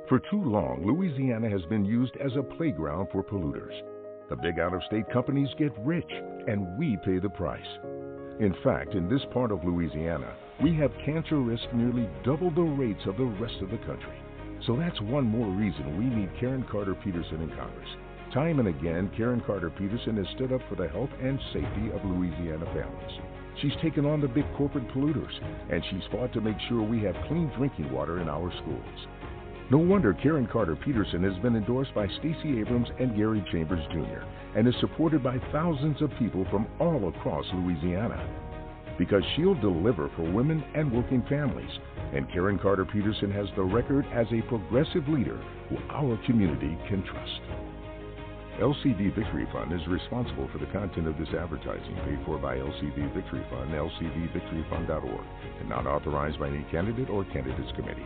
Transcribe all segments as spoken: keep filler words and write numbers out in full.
For too long, Louisiana has been used as a playground for polluters. The big out-of-state companies get rich, and we pay the price. In fact, in this part of Louisiana, we have cancer risk nearly double the rates of the rest of the country. So that's one more reason we need Karen Carter Peterson in Congress. Time and again, Karen Carter Peterson has stood up for the health and safety of Louisiana families. She's taken on the big corporate polluters, and she's fought to make sure we have clean drinking water in our schools. No wonder Karen Carter Peterson has been endorsed by Stacey Abrams and Gary Chambers Junior and is supported by thousands of people from all across Louisiana. Because she'll deliver for women and working families, and Karen Carter Peterson has the record as a progressive leader who our community can trust. L C V Victory Fund is responsible for the content of this advertising paid for by L C V Victory Fund, L C V victory fund dot org, and not authorized by any candidate or candidates committee.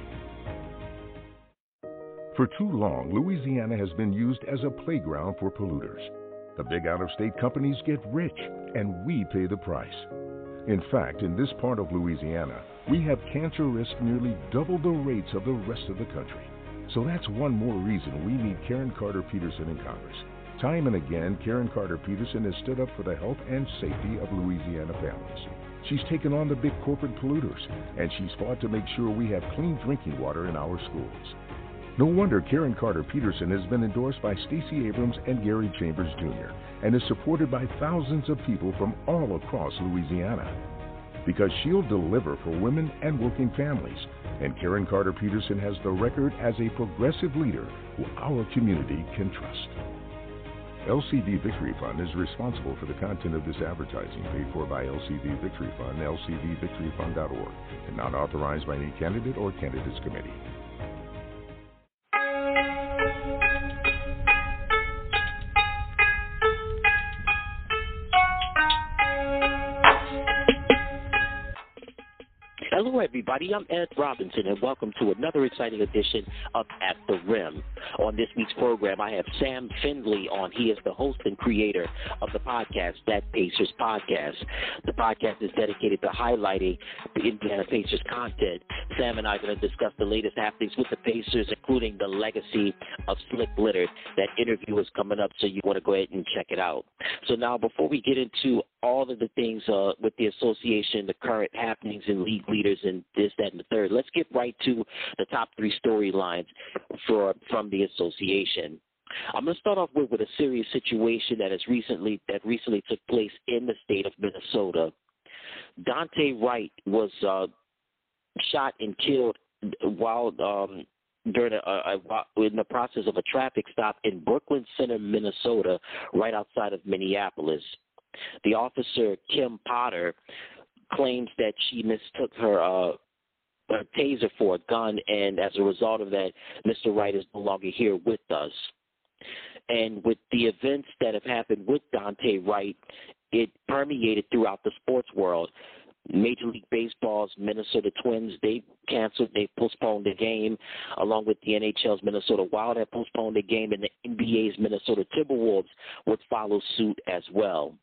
For too long, Louisiana has been used as a playground for polluters. The big out-of-state companies get rich, and we pay the price. In fact, in this part of Louisiana, we have cancer risk nearly double the rates of the rest of the country. So that's one more reason we need Karen Carter Peterson in Congress. Time and again, Karen Carter Peterson has stood up for the health and safety of Louisiana families. She's taken on the big corporate polluters, and she's fought to make sure we have clean drinking water in our schools. No wonder Karen Carter Peterson has been endorsed by Stacey Abrams and Gary Chambers Junior and is supported by thousands of people from all across Louisiana. Because she'll deliver for women and working families, and Karen Carter Peterson has the record as a progressive leader who our community can trust. L C V Victory Fund is responsible for the content of this advertising paid for by L C V Victory Fund, L C V victory fund dot org, and not authorized by any candidate or candidates committee. Hello, everybody. I'm Ed Robinson, and welcome to another exciting edition of At the Rim. On this week's program, I have Sam Findley on. He is the host and creator of the podcast, That Pacers Podcast. The podcast is dedicated to highlighting the Indiana Pacers content. Sam and I are going to discuss the latest happenings with the Pacers, including the legacy of Slick Leonard. That interview is coming up, so you want to go ahead and check it out. So now, before we get into all of the things uh, with the association, the current happenings and league leaders and this, that, and the third, let's get right to the top three storylines for from the association. I'm going to start off with, with a serious situation that has recently that recently took place in the state of Minnesota. Daunte Wright was uh, shot and killed while um, during a, a, a, in the process of a traffic stop in Brooklyn Center, Minnesota, right outside of Minneapolis. The officer, Kim Potter, claims that she mistook her uh, a taser for a gun, and as a result of that, Mister Wright is no longer here with us. And with the events that have happened with Daunte Wright, it permeated throughout the sports world. Major League Baseball's Minnesota Twins, they canceled, they postponed the game, along with the N H L's Minnesota Wild had postponed the game, and the N B A's Minnesota Timberwolves would follow suit as well.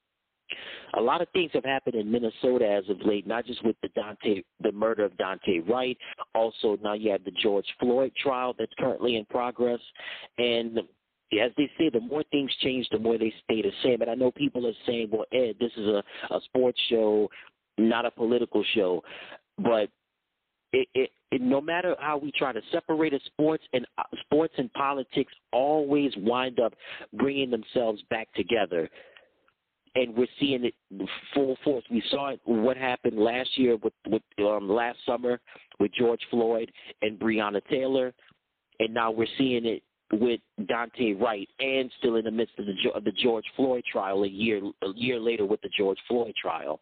A lot of things have happened in Minnesota as of late, not just with the Daunte, the murder of Daunte Wright. Also, now you have the George Floyd trial that's currently in progress. And as they say, the more things change, the more they stay the same. And I know people are saying, well, Ed, this is a, a sports show, not a political show. But it, it, it, no matter how we try to separate a sports and uh, sports and politics always wind up bringing themselves back together. And we're seeing it full force. We saw it, what happened last year with, with um, last summer with George Floyd and Breonna Taylor, and now we're seeing it with Daunte Wright, and still in the midst of the, of the George Floyd trial a year a year later with the George Floyd trial.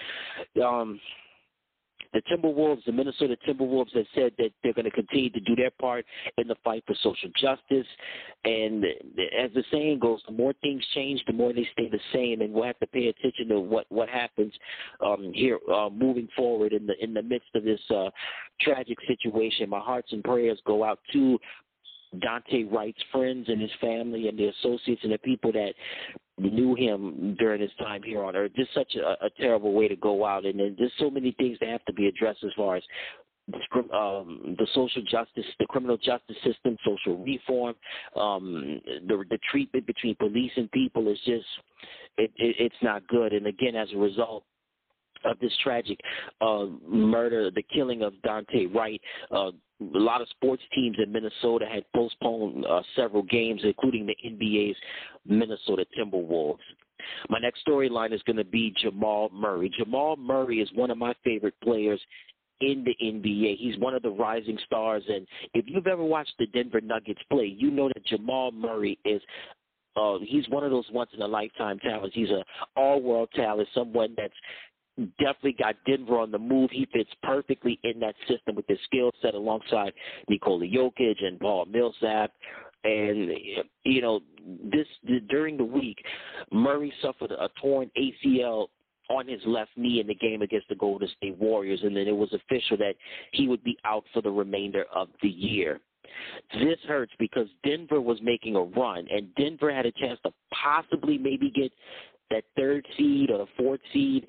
Um, the Timberwolves, the Minnesota Timberwolves, have said that they're going to continue to do their part in the fight for social justice. And as the saying goes, the more things change, the more they stay the same. And we'll have to pay attention to what, what happens um, here uh, moving forward in the in the midst of this uh, tragic situation. My hearts and prayers go out to Daunte Wright's friends and his family and the associates and the people that knew him during his time here on Earth. Just such a, a terrible way to go out. And then there's so many things that have to be addressed as far as um, the social justice, the criminal justice system, social reform, um, the the treatment between police and people is just it, it, it's not good. And again, as a result of this tragic uh, murder, the killing of Daunte Wright, uh, a lot of sports teams in Minnesota had postponed uh, several games, including the N B A's Minnesota Timberwolves. My next storyline is going to be Jamal Murray. Jamal Murray is one of my favorite players in the N B A. He's one of the rising stars, and if you've ever watched the Denver Nuggets play, you know that Jamal Murray is uh, he's one of those once-in-a-lifetime talents. He's an all-world talent, someone that's definitely got Denver on the move. He fits perfectly in that system with his skill set alongside Nikola Jokic and Paul Millsap. And, you know, this during the week, Murray suffered a torn A C L on his left knee in the game against the Golden State Warriors, and then it was official that he would be out for the remainder of the year. This hurts because Denver was making a run, and Denver had a chance to possibly maybe get that third seed or the fourth seed.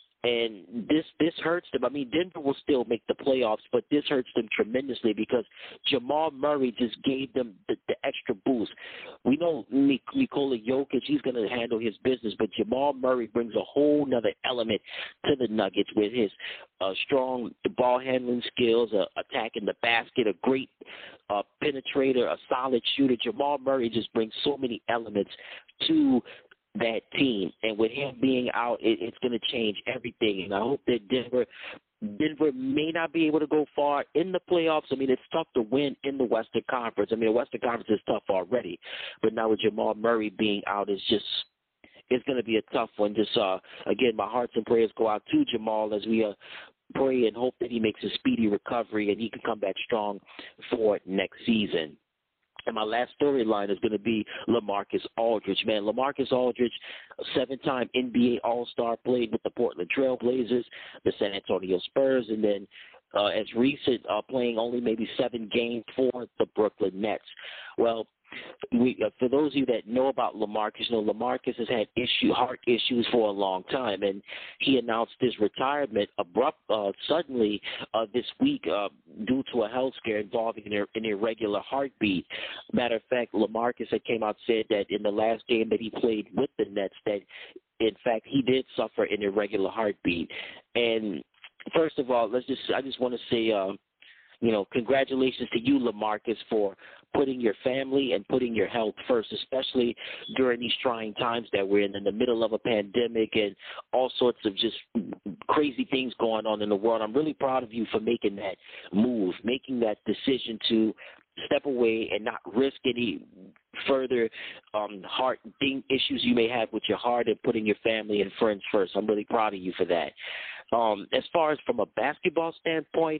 And this this hurts them. I mean, Denver will still make the playoffs, but this hurts them tremendously because Jamal Murray just gave them the, the extra boost. We know Nikola Jokic, he's going to handle his business, but Jamal Murray brings a whole nother element to the Nuggets with his uh, strong ball handling skills, uh, attacking the basket, a great uh, penetrator, a solid shooter. Jamal Murray just brings so many elements to that team, and with him being out, it, it's going to change everything. And I hope that Denver, Denver may not be able to go far in the playoffs. I mean, it's tough to win in the Western Conference. I mean, the Western Conference is tough already, but now with Jamal Murray being out, it's just it's going to be a tough one. Just uh, again, my hearts and prayers go out to Jamal as we uh, pray and hope that he makes a speedy recovery and he can come back strong for next season. And my last storyline is going to be LaMarcus Aldridge. Man, LaMarcus Aldridge, a seven-time N B A All-Star, played with the Portland Trail Blazers, the San Antonio Spurs, and then uh, as recent, uh, playing only maybe seven games for the Brooklyn Nets. Well, we, uh, for those of you that know about LaMarcus, you know LaMarcus has had issue, heart issues for a long time, and he announced his retirement abrupt, uh, suddenly uh, this week uh, due to a health scare involving an, an irregular heartbeat. Matter of fact, LaMarcus had came out and said that in the last game that he played with the Nets, that in fact he did suffer an irregular heartbeat. And first of all, let's just I just want to say, uh, you know, congratulations to you, LaMarcus, for putting your family and putting your health first, especially during these trying times that we're in, in the middle of a pandemic and all sorts of just crazy things going on in the world. I'm really proud of you for making that move, making that decision to step away and not risk any further um, heart thing, issues you may have with your heart and putting your family and friends first. I'm really proud of you for that. Um, as far as from a basketball standpoint,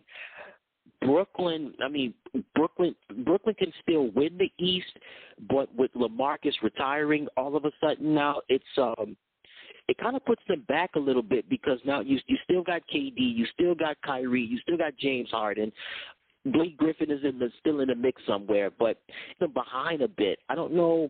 Brooklyn, I mean, Brooklyn Brooklyn can still win the East, but with LaMarcus retiring all of a sudden now, it's um, it kind of puts them back a little bit because now you you still got K D, you still got Kyrie, you still got James Harden. Blake Griffin is in the, still in the mix somewhere, but they're behind a bit. I don't know.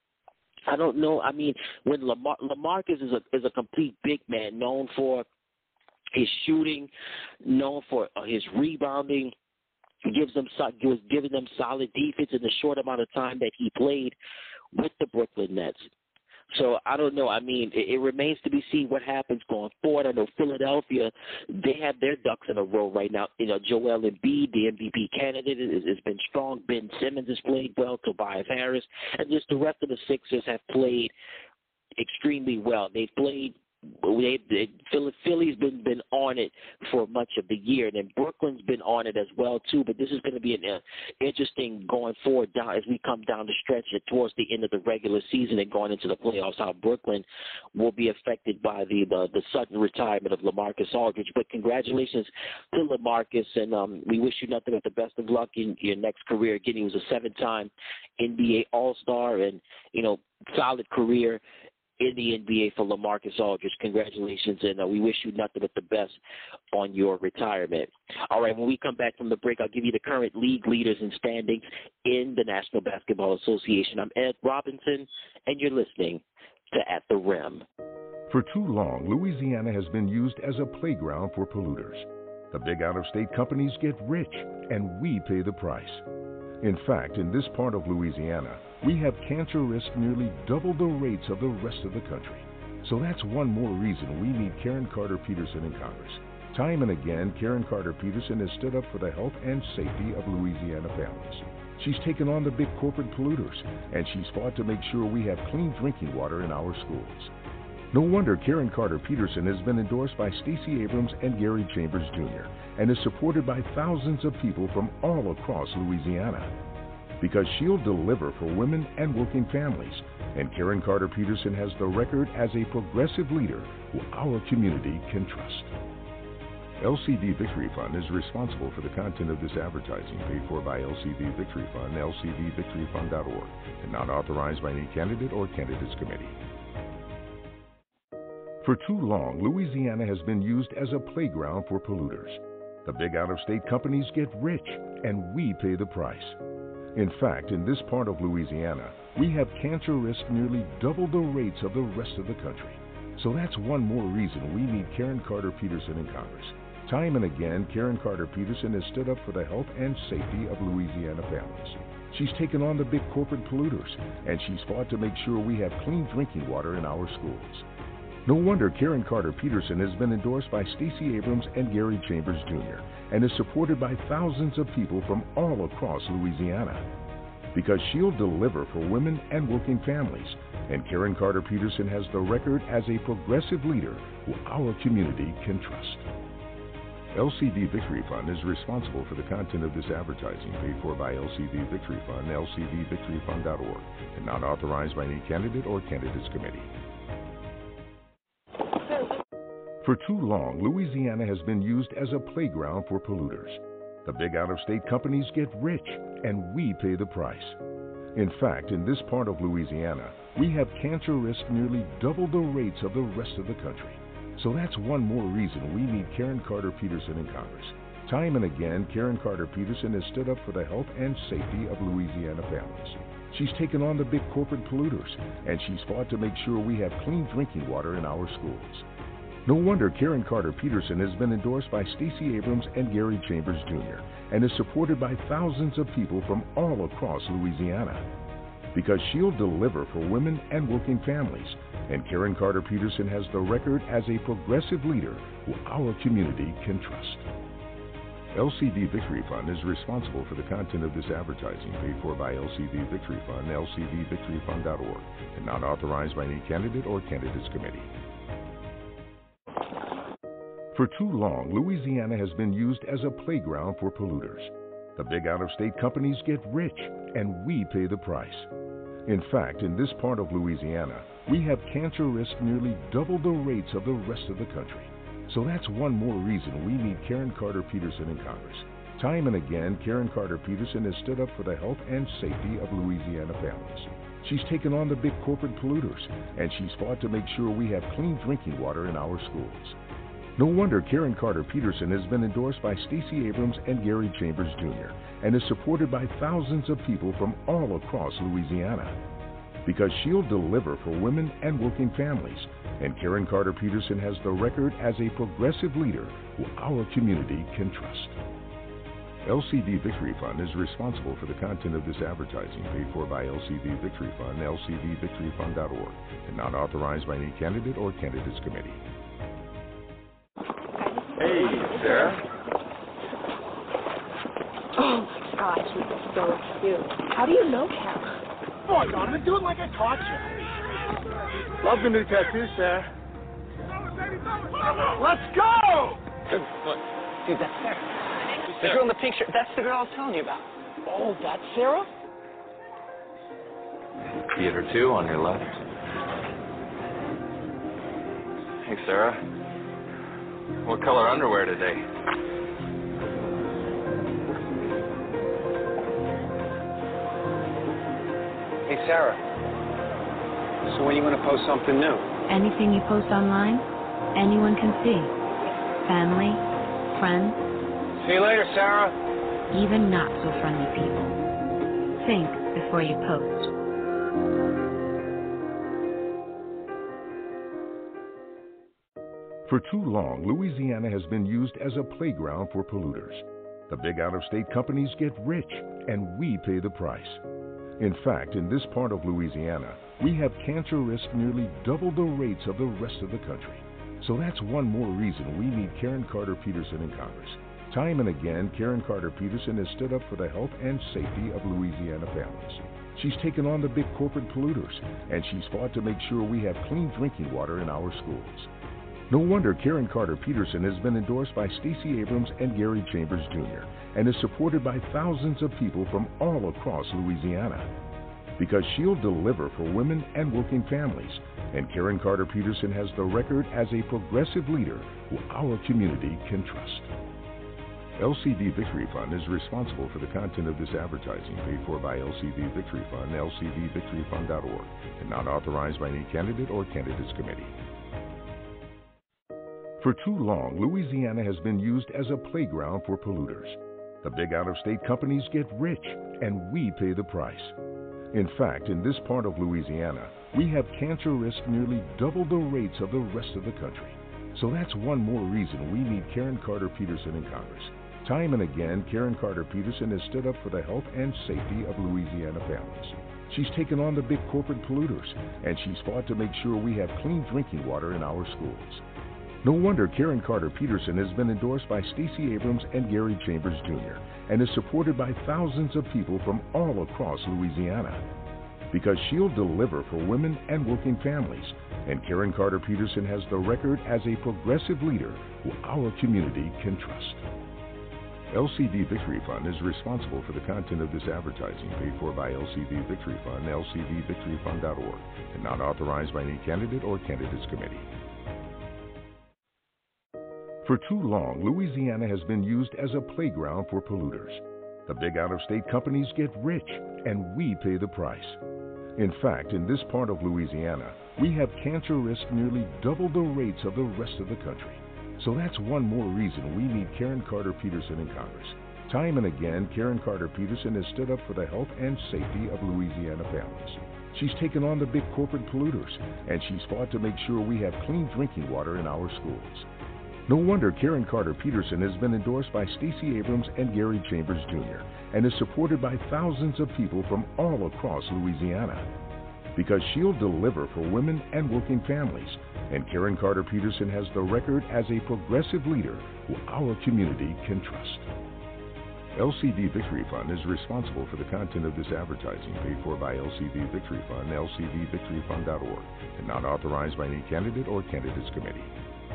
I don't know. I mean, when Lamar, LaMarcus is a is a complete big man, known for his shooting, known for uh, his rebounding, gives them gives giving them solid defense in the short amount of time that he played with the Brooklyn Nets. So I don't know. I mean, it, it remains to be seen what happens going forward. I know Philadelphia, they have their ducks in a row right now. You know, Joel Embiid, the M V P candidate, has, has been strong. Ben Simmons has played well. Tobias Harris, and just the rest of the Sixers have played extremely well. They've played. They, they, Philly's been been on it for much of the year, and then Brooklyn's been on it as well too. But this is going to be an uh, interesting going forward down as we come down the stretch towards the end of the regular season and going into the playoffs. How Brooklyn will be affected by the the, the sudden retirement of LaMarcus Aldridge. But congratulations to LaMarcus, and um, we wish you nothing but the best of luck in your next career. Again, he was a seven-time N B A All-Star, and you know, solid career in the N B A for LaMarcus Aldridge. Congratulations, and uh, we wish you nothing but the best on your retirement. All right, when we come back from the break, I'll give you the current league leaders and standings in the National Basketball Association. I'm Ed Robinson, and you're listening to At the Rim. For too long, Louisiana has been used as a playground for polluters. The big out-of-state companies get rich, and we pay the price. In fact, in this part of Louisiana, we have cancer risk nearly double the rates of the rest of the country. So that's one more reason we need Karen Carter Peterson in Congress. Time and again, Karen Carter Peterson has stood up for the health and safety of Louisiana families. She's taken on the big corporate polluters, and she's fought to make sure we have clean drinking water in our schools. No wonder Karen Carter Peterson has been endorsed by Stacey Abrams and Gary Chambers Junior and is supported by thousands of people from all across Louisiana. Because she'll deliver for women and working families, and Karen Carter Peterson has the record as a progressive leader who our community can trust. L C D Victory Fund is responsible for the content of this advertising paid for by L C D Victory Fund, L C D victory fund dot org, and not authorized by any candidate or candidates committee. For too long, Louisiana has been used as a playground for polluters. The big out-of-state companies get rich, and we pay the price. In fact, in this part of Louisiana, we have cancer risk nearly double the rates of the rest of the country. So that's one more reason we need Karen Carter Peterson in Congress. Time and again, Karen Carter Peterson has stood up for the health and safety of Louisiana families. She's taken on the big corporate polluters, and she's fought to make sure we have clean drinking water in our schools. No wonder Karen Carter Peterson has been endorsed by Stacey Abrams and Gary Chambers Junior and is supported by thousands of people from all across Louisiana. Because she'll deliver for women and working families, and Karen Carter Peterson has the record as a progressive leader who our community can trust. L C D Victory Fund is responsible for the content of this advertising paid for by L C D Victory Fund, L C D victory fund dot org, and not authorized by any candidate or candidates committee. For too long, Louisiana has been used as a playground for polluters. The big out-of-state companies get rich, and we pay the price. In fact, in this part of Louisiana, we have cancer risk nearly double the rates of the rest of the country. So that's one more reason we need Karen Carter Peterson in Congress. Time and again, Karen Carter Peterson has stood up for the health and safety of Louisiana families. She's taken on the big corporate polluters, and she's fought to make sure we have clean drinking water in our schools. No wonder Karen Carter Peterson has been endorsed by Stacey Abrams and Gary Chambers Junior and is supported by thousands of people from all across Louisiana. Because she'll deliver for women and working families, and Karen Carter Peterson has the record as a progressive leader who our community can trust. L C D Victory Fund is responsible for the content of this advertising paid for by L C D Victory Fund, L C D victory fund dot org, and not authorized by any candidate or candidates committee. For too long, Louisiana has been used as a playground for polluters. The big out-of-state companies get rich, and we pay the price. In fact, in this part of Louisiana, we have cancer risk nearly double the rates of the rest of the country. So that's one more reason we need Karen Carter Peterson in Congress. Time and again, Karen Carter Peterson has stood up for the health and safety of Louisiana families. She's taken on the big corporate polluters, and she's fought to make sure we have clean drinking water in our schools. No wonder Karen Carter Peterson has been endorsed by Stacey Abrams and Gary Chambers Junior and is supported by thousands of people from all across Louisiana. Because she'll deliver for women and working families, and Karen Carter Peterson has the record as a progressive leader who our community can trust. L C D Victory Fund is responsible for the content of this advertising paid for by L C D Victory Fund, L C D victory fund dot org, and not authorized by any candidate or candidates committee. Hey, Sarah. Oh my gosh, he's so cute. How do you know him? Oh, Donovan, do it like I taught you. Love the new tattoo, Sarah. Let's go! Look, dude, that's Sarah. The girl in the pink shirt, that's the girl I was telling you about. Oh, that's Sarah? Theater two on your left. Hey, Sarah. What color underwear today? Hey, Sarah. So when are you going to post something new? Anything you post online, anyone can see. Family, friends. See you later, Sarah. Even not so friendly people. Think before you post. For too long, Louisiana has been used as a playground for polluters. The big out-of-state companies get rich, and we pay the price. In fact, in this part of Louisiana, we have cancer risk nearly double the rates of the rest of the country. So that's one more reason we need Karen Carter Peterson in Congress. Time and again, Karen Carter Peterson has stood up for the health and safety of Louisiana families. She's taken on the big corporate polluters, and she's fought to make sure we have clean drinking water in our schools. No wonder Karen Carter Peterson has been endorsed by Stacey Abrams and Gary Chambers Junior and is supported by thousands of people from all across Louisiana. Because she'll deliver for women and working families, and Karen Carter Peterson has the record as a progressive leader who our community can trust. L C V Victory Fund is responsible for the content of this advertising paid for by L C V Victory Fund, L C V victory fund dot org, and not authorized by any candidate or candidates committee. For too long, Louisiana has been used as a playground for polluters. The big out-of-state companies get rich, and we pay the price. In fact, in this part of Louisiana, we have cancer risk nearly double the rates of the rest of the country. So that's one more reason we need Karen Carter Peterson in Congress. Time and again, Karen Carter Peterson has stood up for the health and safety of Louisiana families. She's taken on the big corporate polluters, and she's fought to make sure we have clean drinking water in our schools. No wonder Karen Carter Peterson has been endorsed by Stacey Abrams and Gary Chambers Junior and is supported by thousands of people from all across Louisiana. Because she'll deliver for women and working families, and Karen Carter Peterson has the record as a progressive leader who our community can trust. L C V Victory Fund is responsible for the content of this advertising paid for by L C V Victory Fund, L C V victory fund dot org, and not authorized by any candidate or candidates committee. For too long, Louisiana has been used as a playground for polluters. The big out-of-state companies get rich, and we pay the price. In fact, in this part of Louisiana, we have cancer risk nearly double the rates of the rest of the country. So that's one more reason we need Karen Carter Peterson in Congress. Time and again, Karen Carter Peterson has stood up for the health and safety of Louisiana families. She's taken on the big corporate polluters, and she's fought to make sure we have clean drinking water in our schools. No wonder Karen Carter Peterson has been endorsed by Stacey Abrams and Gary Chambers Junior and is supported by thousands of people from all across Louisiana. Because she'll deliver for women and working families, and Karen Carter Peterson has the record as a progressive leader who our community can trust. L C V Victory Fund is responsible for the content of this advertising paid for by L C V Victory Fund, L C V victory fund dot org, and not authorized by any candidate or candidates committee.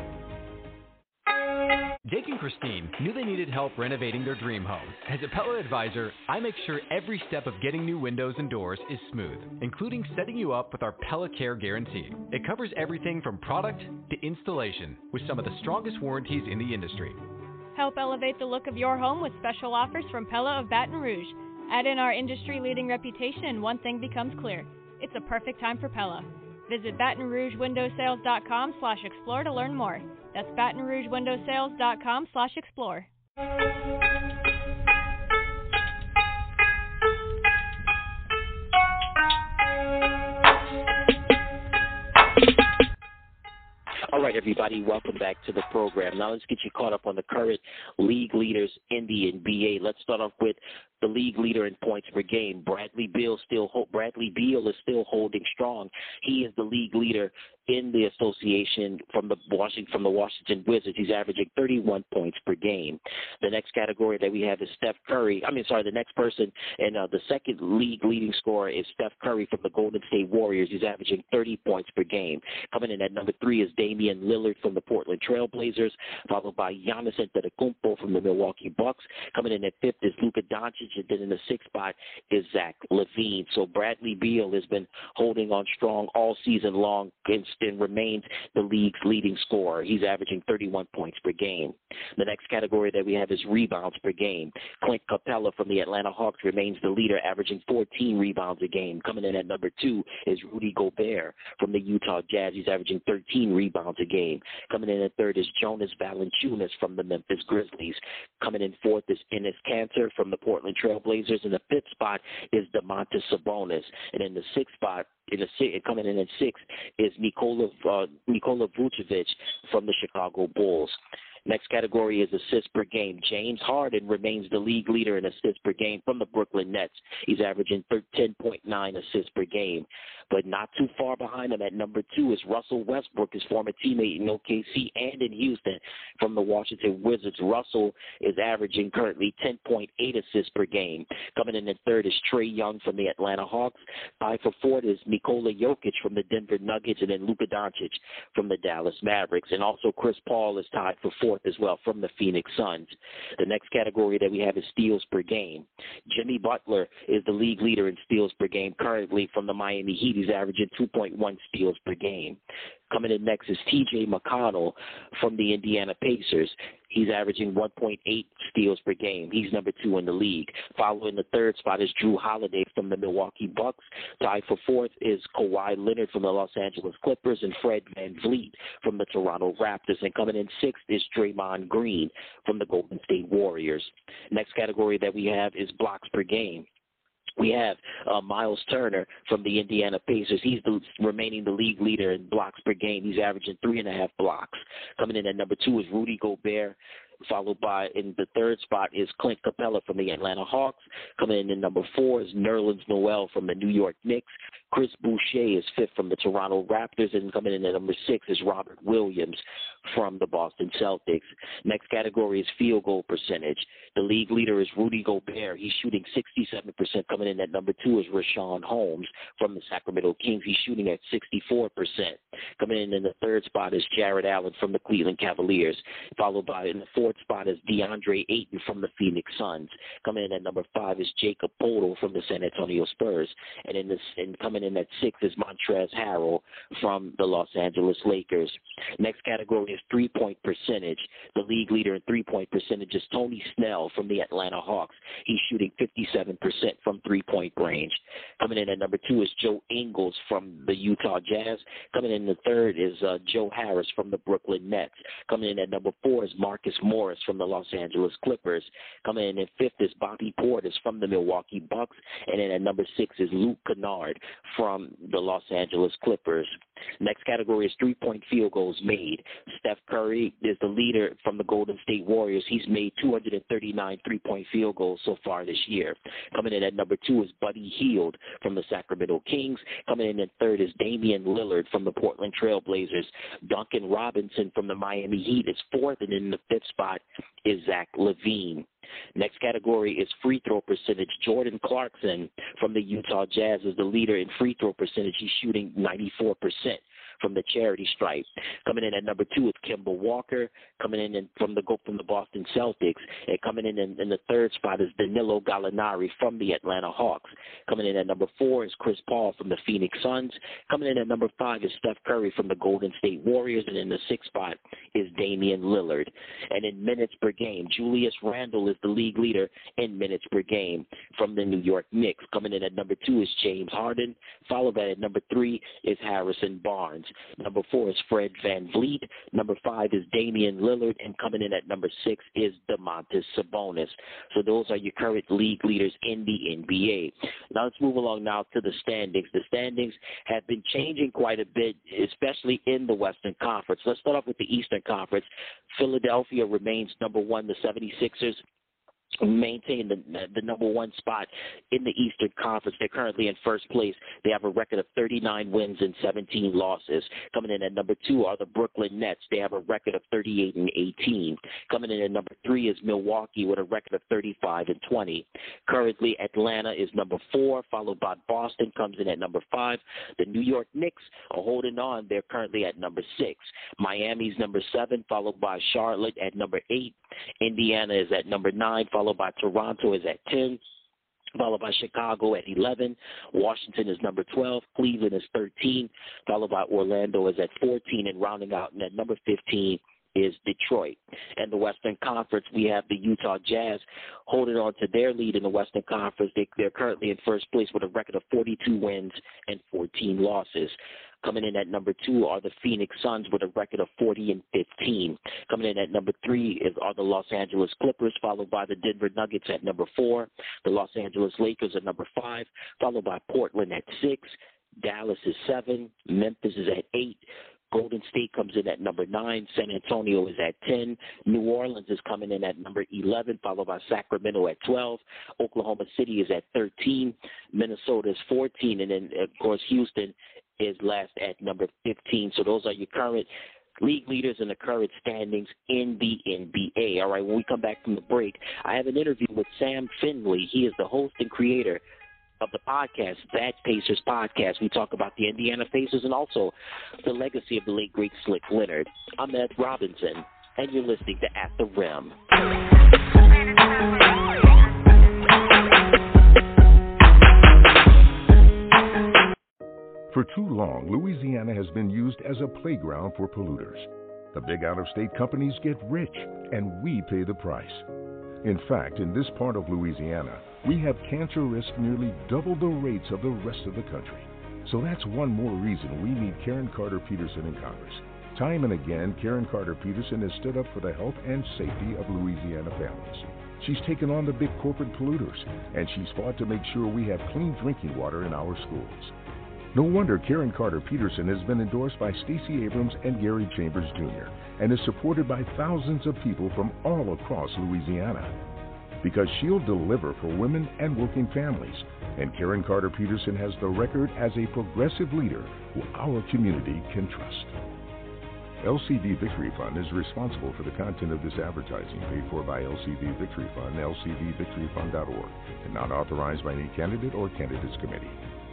Jake and Christine knew they needed help renovating their dream home. As a Pella advisor, I make sure every step of getting new windows and doors is smooth, including setting you up with our Pella Care Guarantee. It covers everything from product to installation, with some of the strongest warranties in the industry. Help elevate the look of your home with special offers from Pella of Baton Rouge. Add in our industry-leading reputation and one thing becomes clear. It's a perfect time for Pella. Visit Baton Rouge Window Sales dot com slash explore to learn more. That's Baton Rouge Window Sales dot com slash explore. All right, everybody, welcome back to the program. Now let's get you caught up on the current league leaders in the N B A. Let's start off with the league leader in points per game. Bradley Beal still Bradley Beal is still holding strong. He is the league leader in the association from the Washington from the Washington Wizards. He's averaging thirty-one points per game. The next category that we have is Steph Curry. I mean, sorry, the next person and uh, the second league leading scorer is Steph Curry from the Golden State Warriors. He's averaging thirty points per game. Coming in at number three is Damian Lillard from the Portland Trail Blazers, followed by Giannis Antetokounmpo from the Milwaukee Bucks. Coming in at fifth is Luka Doncic, and then in the sixth spot is Zach LaVine. So Bradley Beal has been holding on strong all season long and remains the league's leading scorer. He's averaging thirty-one points per game. The next category that we have is rebounds per game. Clint Capella from the Atlanta Hawks remains the leader, averaging fourteen rebounds a game. Coming in at number two is Rudy Gobert from the Utah Jazz. He's averaging thirteen rebounds a game. Coming in at third is Jonas Valanciunas from the Memphis Grizzlies. Coming in fourth is Enes Kanter from the Portland Trail Blazers. In the fifth spot is Domantas Sabonis. And in the sixth spot, in the, coming in at sixth, is Nikola, uh, Nikola Vucevic from the Chicago Bulls. Next category is assists per game. James Harden remains the league leader in assists per game from the Brooklyn Nets. He's averaging ten point nine assists per game. But not too far behind him at number two is Russell Westbrook, his former teammate in O K C and in Houston from the Washington Wizards. Russell is averaging currently ten point eight assists per game. Coming in at third is Trae Young from the Atlanta Hawks. Tied for fourth is Nikola Jokic from the Denver Nuggets, and then Luka Doncic from the Dallas Mavericks. And also Chris Paul is tied for fourth as well from the Phoenix Suns. The next category that we have is steals per game. Jimmy Butler is the league leader in steals per game currently from the Miami Heat. He's averaging two point one steals per game. Coming in next is T J McConnell from the Indiana Pacers. He's averaging one point eight steals per game. He's number two in the league. Following the third spot is Drew Holiday from the Milwaukee Bucks. Tied for fourth is Kawhi Leonard from the Los Angeles Clippers and Fred VanVleet from the Toronto Raptors. And coming in sixth is Draymond Green from the Golden State Warriors. Next category that we have is blocks per game. We have uh, Miles Turner from the Indiana Pacers. He's the, remaining the league leader in blocks per game. He's averaging three and a half blocks. Coming in at number two is Rudy Gobert, followed by, in the third spot is Clint Capella from the Atlanta Hawks. Coming in at number four is Nerlens Noel from the New York Knicks. Chris Boucher is fifth from the Toronto Raptors, and coming in at number six is Robert Williams from the Boston Celtics. Next category is field goal percentage. The league leader is Rudy Gobert. He's shooting sixty-seven percent. Coming in at number two is Rashawn Holmes from the Sacramento Kings. He's shooting at sixty-four percent. Coming in in the third spot is Jared Allen from the Cleveland Cavaliers, followed by in the fourth spot is DeAndre Ayton from the Phoenix Suns. Coming in at number five is Jacob Poeltl from the San Antonio Spurs. And in this, and coming in at six is Montrezl Harrell from the Los Angeles Lakers. Next category is three-point percentage. The league leader in three-point percentage is Tony Snell from the Atlanta Hawks. He's shooting fifty-seven percent from three-point range. Coming in at number two is Joe Ingles from the Utah Jazz. Coming in the third is uh, Joe Harris from the Brooklyn Nets. Coming in at number four is Marcus Morris from the Los Angeles Clippers. Coming in at fifth is Bobby Portis from the Milwaukee Bucks. And then at number six is Luke Kennard from the Los Angeles Clippers. Next category is three-point field goals made. Steph Curry is the leader from the Golden State Warriors. He's made two hundred thirty-nine three-point field goals so far this year. Coming in at number two is Buddy Hield from the Sacramento Kings. Coming in at third is Damian Lillard from the Portland Trail Blazers. Duncan Robinson from the Miami Heat is fourth, and in the fifth spot is Zach LaVine. Next category is free throw percentage. Jordan Clarkson from the Utah Jazz is the leader in free throw percentage. He's shooting ninety-four percent from the charity stripe. Coming in at number two is Kemba Walker. Coming in from the from the Boston Celtics. And coming in, in in the third spot is Danilo Gallinari from the Atlanta Hawks. Coming in at number four is Chris Paul from the Phoenix Suns. Coming in at number five is Steph Curry from the Golden State Warriors. And in the sixth spot is Damian Lillard. And in minutes per game, Julius Randle is the league leader in minutes per game from the New York Knicks. Coming in at number two is James Harden. Followed by at number three is Harrison Barnes. Number four is Fred VanVleet. Number five is Damian Lillard. And coming in at number six is Domantas Sabonis. So those are your current league leaders in the N B A. Now let's move along now to the standings. The standings have been changing quite a bit, especially in the Western Conference. Let's start off with the Eastern Conference. Philadelphia remains number one. The seventy-sixers maintain the the number one spot in the Eastern Conference. They're currently in first place. They have a record of thirty-nine wins and seventeen losses. Coming in at number two are the Brooklyn Nets. They have a record of thirty-eight and eighteen. Coming in at number three is Milwaukee with a record of thirty-five and twenty. Currently, Atlanta is number four, followed by Boston comes in at number five. The New York Knicks are holding on. They're currently at number six. Miami's number seven, followed by Charlotte at number eight. Indiana is at number nine, followed by Toronto is at ten, followed by Chicago at eleven. Washington is number twelve. Cleveland is thirteen, followed by Orlando is at fourteen, and rounding out and at number fifteen is Detroit. And the Western Conference, we have the Utah Jazz holding on to their lead in the Western Conference. They, they're currently in first place with a record of forty-two wins and fourteen losses. Coming in at number two are the Phoenix Suns with a record of forty and fifteen. Coming in at number three is are the Los Angeles Clippers, followed by the Denver Nuggets at number four. The Los Angeles Lakers at number five, followed by Portland at six. Dallas is seven. Memphis is at eight. Golden State comes in at number nine. San Antonio is at ten. New Orleans is coming in at number eleven, followed by Sacramento at twelve. Oklahoma City is at thirteen. Minnesota is fourteen. And then, of course, Houston is last at number fifteen. So those are your current league leaders in the current standings in the N B A. All right, when we come back from the break, I have an interview with Sam Finley. He is the host and creator of the podcast, That Pacers Podcast. We talk about the Indiana Pacers and also the legacy of the late, great Slick Leonard. I'm Ed Robinson, and you're listening to At the Rim. For too long, Louisiana has been used as a playground for polluters. The big out-of-state companies get rich, and we pay the price. In fact, in this part of Louisiana, we have cancer risk nearly double the rates of the rest of the country. So that's one more reason we need Karen Carter Peterson in Congress. Time and again, Karen Carter Peterson has stood up for the health and safety of Louisiana families. She's taken on the big corporate polluters, and she's fought to make sure we have clean drinking water in our schools. No wonder Karen Carter Peterson has been endorsed by Stacey Abrams and Gary Chambers Junior and is supported by thousands of people from all across Louisiana. Because she'll deliver for women and working families, and Karen Carter Peterson has the record as a progressive leader who our community can trust. L C V Victory Fund is responsible for the content of this advertising paid for by L C V Victory Fund, L C V victory fund dot org, and not authorized by any candidate or candidates committee.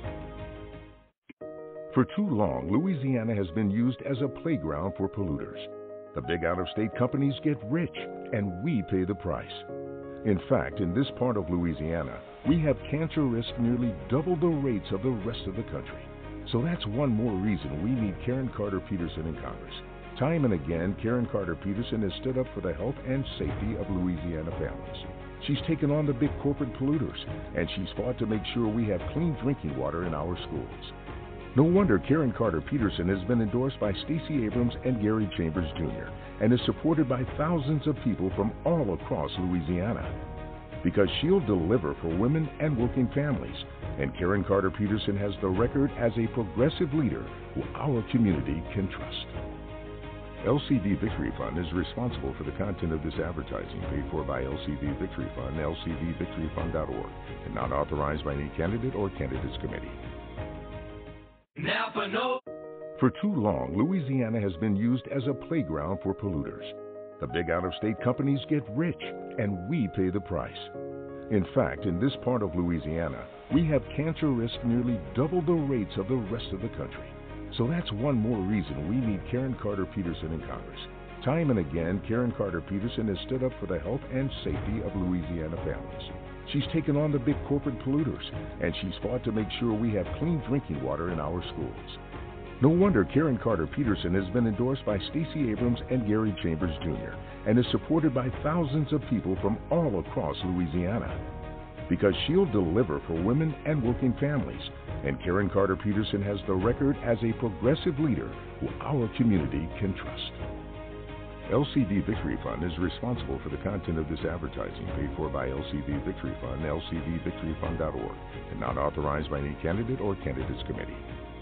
For too long, Louisiana has been used as a playground for polluters. The big out-of-state companies get rich, and we pay the price. In fact, in this part of Louisiana, we have cancer risk nearly double the rates of the rest of the country. So that's one more reason we need Karen Carter Peterson in Congress. Time and again, Karen Carter Peterson has stood up for the health and safety of Louisiana families. She's taken on the big corporate polluters, and she's fought to make sure we have clean drinking water in our schools. No wonder Karen Carter Peterson has been endorsed by Stacey Abrams and Gary Chambers Junior and is supported by thousands of people from all across Louisiana. Because she'll deliver for women and working families, and Karen Carter Peterson has the record as a progressive leader who our community can trust. L C V Victory Fund is responsible for the content of this advertising paid for by L C V Victory Fund, L C V victory fund dot org, and not authorized by any candidate or candidates committee. Napa no. For too long, Louisiana has been used as a playground for polluters. The big out-of-state companies get rich, and we pay the price. In fact, in this part of Louisiana, we have cancer risk nearly double the rates of the rest of the country. So that's one more reason we need Karen Carter Peterson in Congress. Time and again, Karen Carter Peterson has stood up for the health and safety of Louisiana families. She's taken on the big corporate polluters, and she's fought to make sure we have clean drinking water in our schools. No wonder Karen Carter Peterson has been endorsed by Stacey Abrams and Gary Chambers Junior and is supported by thousands of people from all across Louisiana. Because she'll deliver for women and working families, and Karen Carter Peterson has the record as a progressive leader who our community can trust. L C V Victory Fund is responsible for the content of this advertising paid for by L C V Victory Fund, L C V victory fund dot org, and not authorized by any candidate or candidates committee.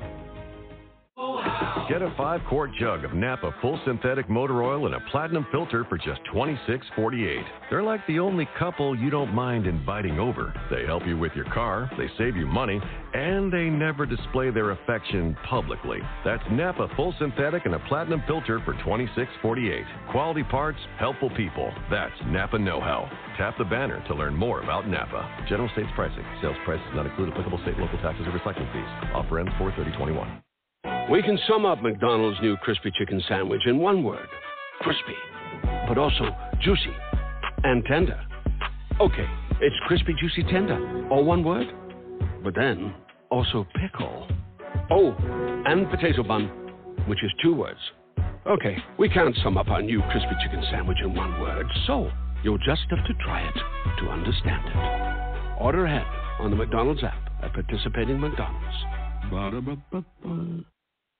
Get a five-quart jug of Napa full synthetic motor oil and a platinum filter for just twenty-six forty-eight. They're like the only couple you don't mind inviting over. They help you with your car, they save you money, and they never display their affection publicly. That's Napa full synthetic and a platinum filter for twenty-six forty-eight. Quality parts, helpful people. That's Napa know-how. Tap the banner to learn more about Napa. General States pricing. Sales prices not include applicable state and local taxes or recycling fees. Offer ends four thirty twenty-one. We can sum up McDonald's new crispy chicken sandwich in one word. Crispy, but also juicy and tender. Okay, it's crispy, juicy, tender, all one word. But then, also pickle. Oh, and potato bun, which is two words. Okay, we can't sum up our new crispy chicken sandwich in one word, so you'll just have to try it to understand it. Order ahead on the McDonald's app at participating McDonald's. Ba-da-ba-ba-ba.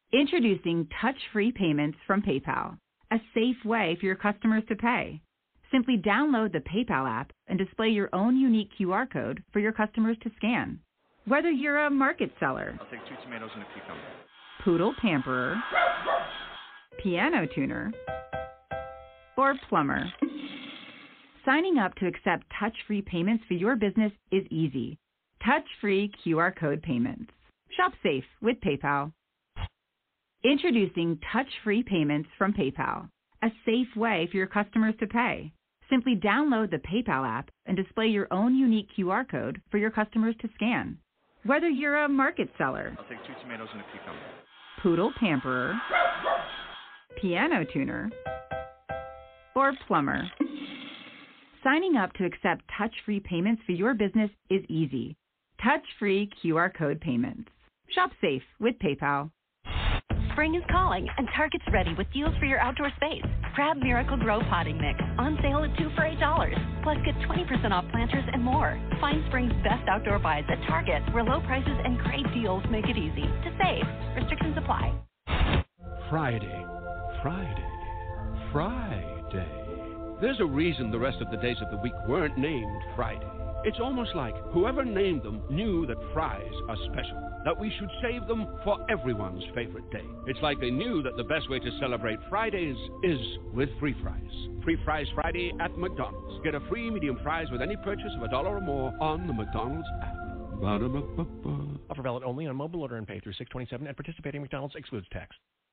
Introducing touch-free payments from PayPal, a safe way for your customers to pay. Simply download the PayPal app and display your own unique Q R code for your customers to scan. Whether you're a market seller, I'll take two tomatoes and a cucumber, poodle pamperer, piano tuner, or plumber, signing up to accept touch-free payments for your business is easy. Touch-free Q R code payments. Shop safe with PayPal. Introducing touch-free payments from PayPal, a safe way for your customers to pay. Simply download the PayPal app and display your own unique Q R code for your customers to scan. Whether you're a market seller, I'll take two tomatoes and a cucumber, poodle pamperer, piano tuner, or plumber, signing up to accept touch-free payments for your business is easy. Touch-free Q R code payments. Shop safe with PayPal. Spring is calling, and Target's ready with deals for your outdoor space. Grab Miracle Grow Potting Mix, on sale at two for eight dollars. Plus, get twenty percent off planters and more. Find spring's best outdoor buys at Target, where low prices and great deals make it easy to save. Restrictions apply. Friday, Friday, Friday. There's a reason the rest of the days of the week weren't named Friday. It's almost like whoever named them knew that Fridays are special, that we should save them for everyone's favorite day. It's like they knew that the best way to celebrate Fridays is with free fries. Free Fries Friday at McDonald's. Get a free medium fries with any purchase of a dollar or more on the McDonald's app. Ba-da-ba-ba-ba. Offer valid only on mobile order and pay through six twenty-seven, and participating McDonald's excludes tax.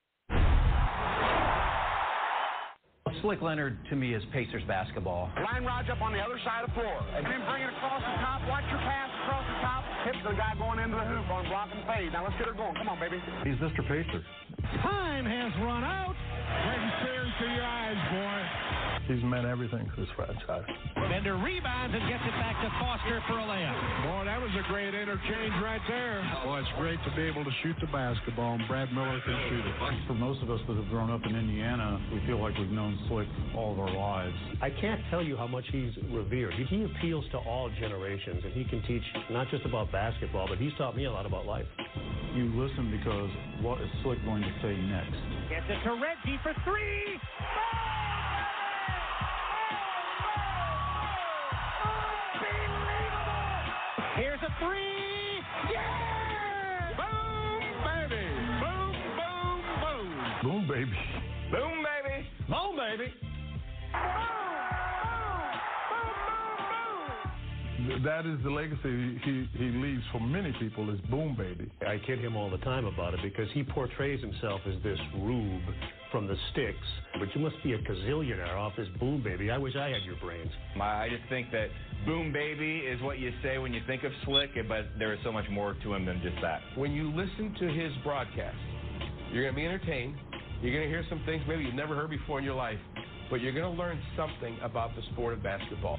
Slick Leonard, to me, is Pacers basketball. Line Raj up on the other side of the floor. And then bring it across the top. Watch your pass across the top. Hit the guy going into the hoop on block and fade. Now let's get her going. Come on, baby. He's Mister Pacer. Time has run out. Ready tears to your eyes, boy. He's meant everything to this franchise. Bender rebounds and gets it back to Foster for a layup. Boy, that was a great interchange right there. Boy, it's great to be able to shoot the basketball, and Brad Miller can shoot it. For most of us that have grown up in Indiana, we feel like we've known Slick all of our lives. I can't tell you how much he's revered. He appeals to all generations, and he can teach not just about basketball, but he's taught me a lot about life. You listen because what is Slick going to say next? Gets it to Reggie for three. Here's a three. Yeah! Boom, baby. Boom, boom, boom. Boom, baby. Boom, baby. Boom, baby. That is the legacy he, he leaves for many people is Boom Baby. I kid him all the time about it because he portrays himself as this rube from the sticks, but you must be a gazillionaire off this Boom Baby. I wish I had your brains. My, I just think that Boom Baby is what you say when you think of Slick, but there is so much more to him than just that. When you listen to his broadcast, you're going to be entertained. You're going to hear some things maybe you've never heard before in your life, but you're going to learn something about the sport of basketball.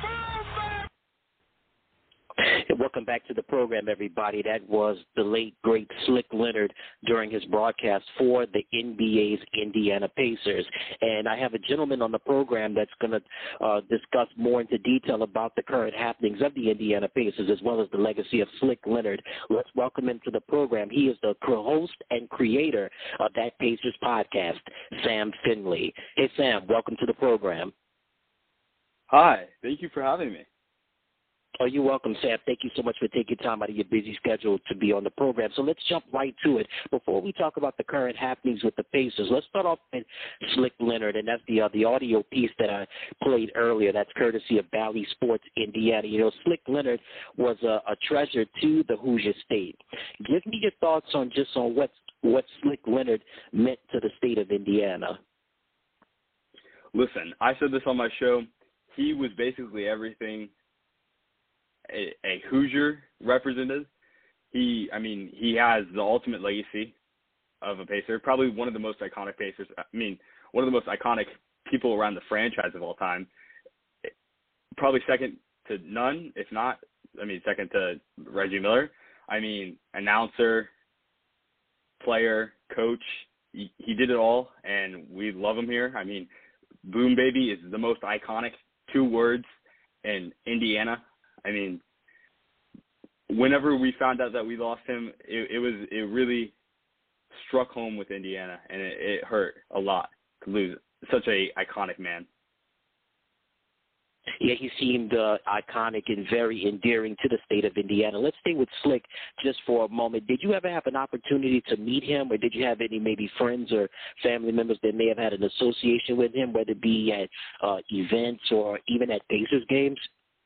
And welcome back to the program, everybody. That was the late, great Slick Leonard during his broadcast for the N B A's Indiana Pacers. And I have a gentleman on the program that's going to uh, discuss more into detail about the current happenings of the Indiana Pacers as well as the legacy of Slick Leonard. Let's welcome him to the program. He is the host and creator of that Pacers podcast, Sam Finley. Hey, Sam, welcome to the program. Hi. Thank you for having me. Oh, you're welcome, Sam. Thank you so much for taking time out of your busy schedule to be on the program. So let's jump right to it. Before we talk about the current happenings with the Pacers, let's start off with Slick Leonard, and that's the uh, the audio piece that I played earlier. That's courtesy of Bally Sports Indiana. You know, Slick Leonard was a, a treasure to the Hoosier State. Give me your thoughts on just on what what Slick Leonard meant to the state of Indiana. Listen, I said this on my show. He was basically everything A, a Hoosier represented. He, I mean, he has the ultimate legacy of a Pacer, probably one of the most iconic Pacers. I mean, one of the most iconic people around the franchise of all time. Probably second to none, if not, I mean, second to Reggie Miller. I mean, announcer, player, coach, he, he did it all, and we love him here. I mean, Boom Baby is the most iconic two words in Indiana. I mean, whenever we found out that we lost him, it, it was it really struck home with Indiana, and it, it hurt a lot to lose such a iconic man. Yeah, he seemed uh, iconic and very endearing to the state of Indiana. Let's stay with Slick just for a moment. Did you ever have an opportunity to meet him, or did you have any maybe friends or family members that may have had an association with him, whether it be at uh, events or even at Pacers games?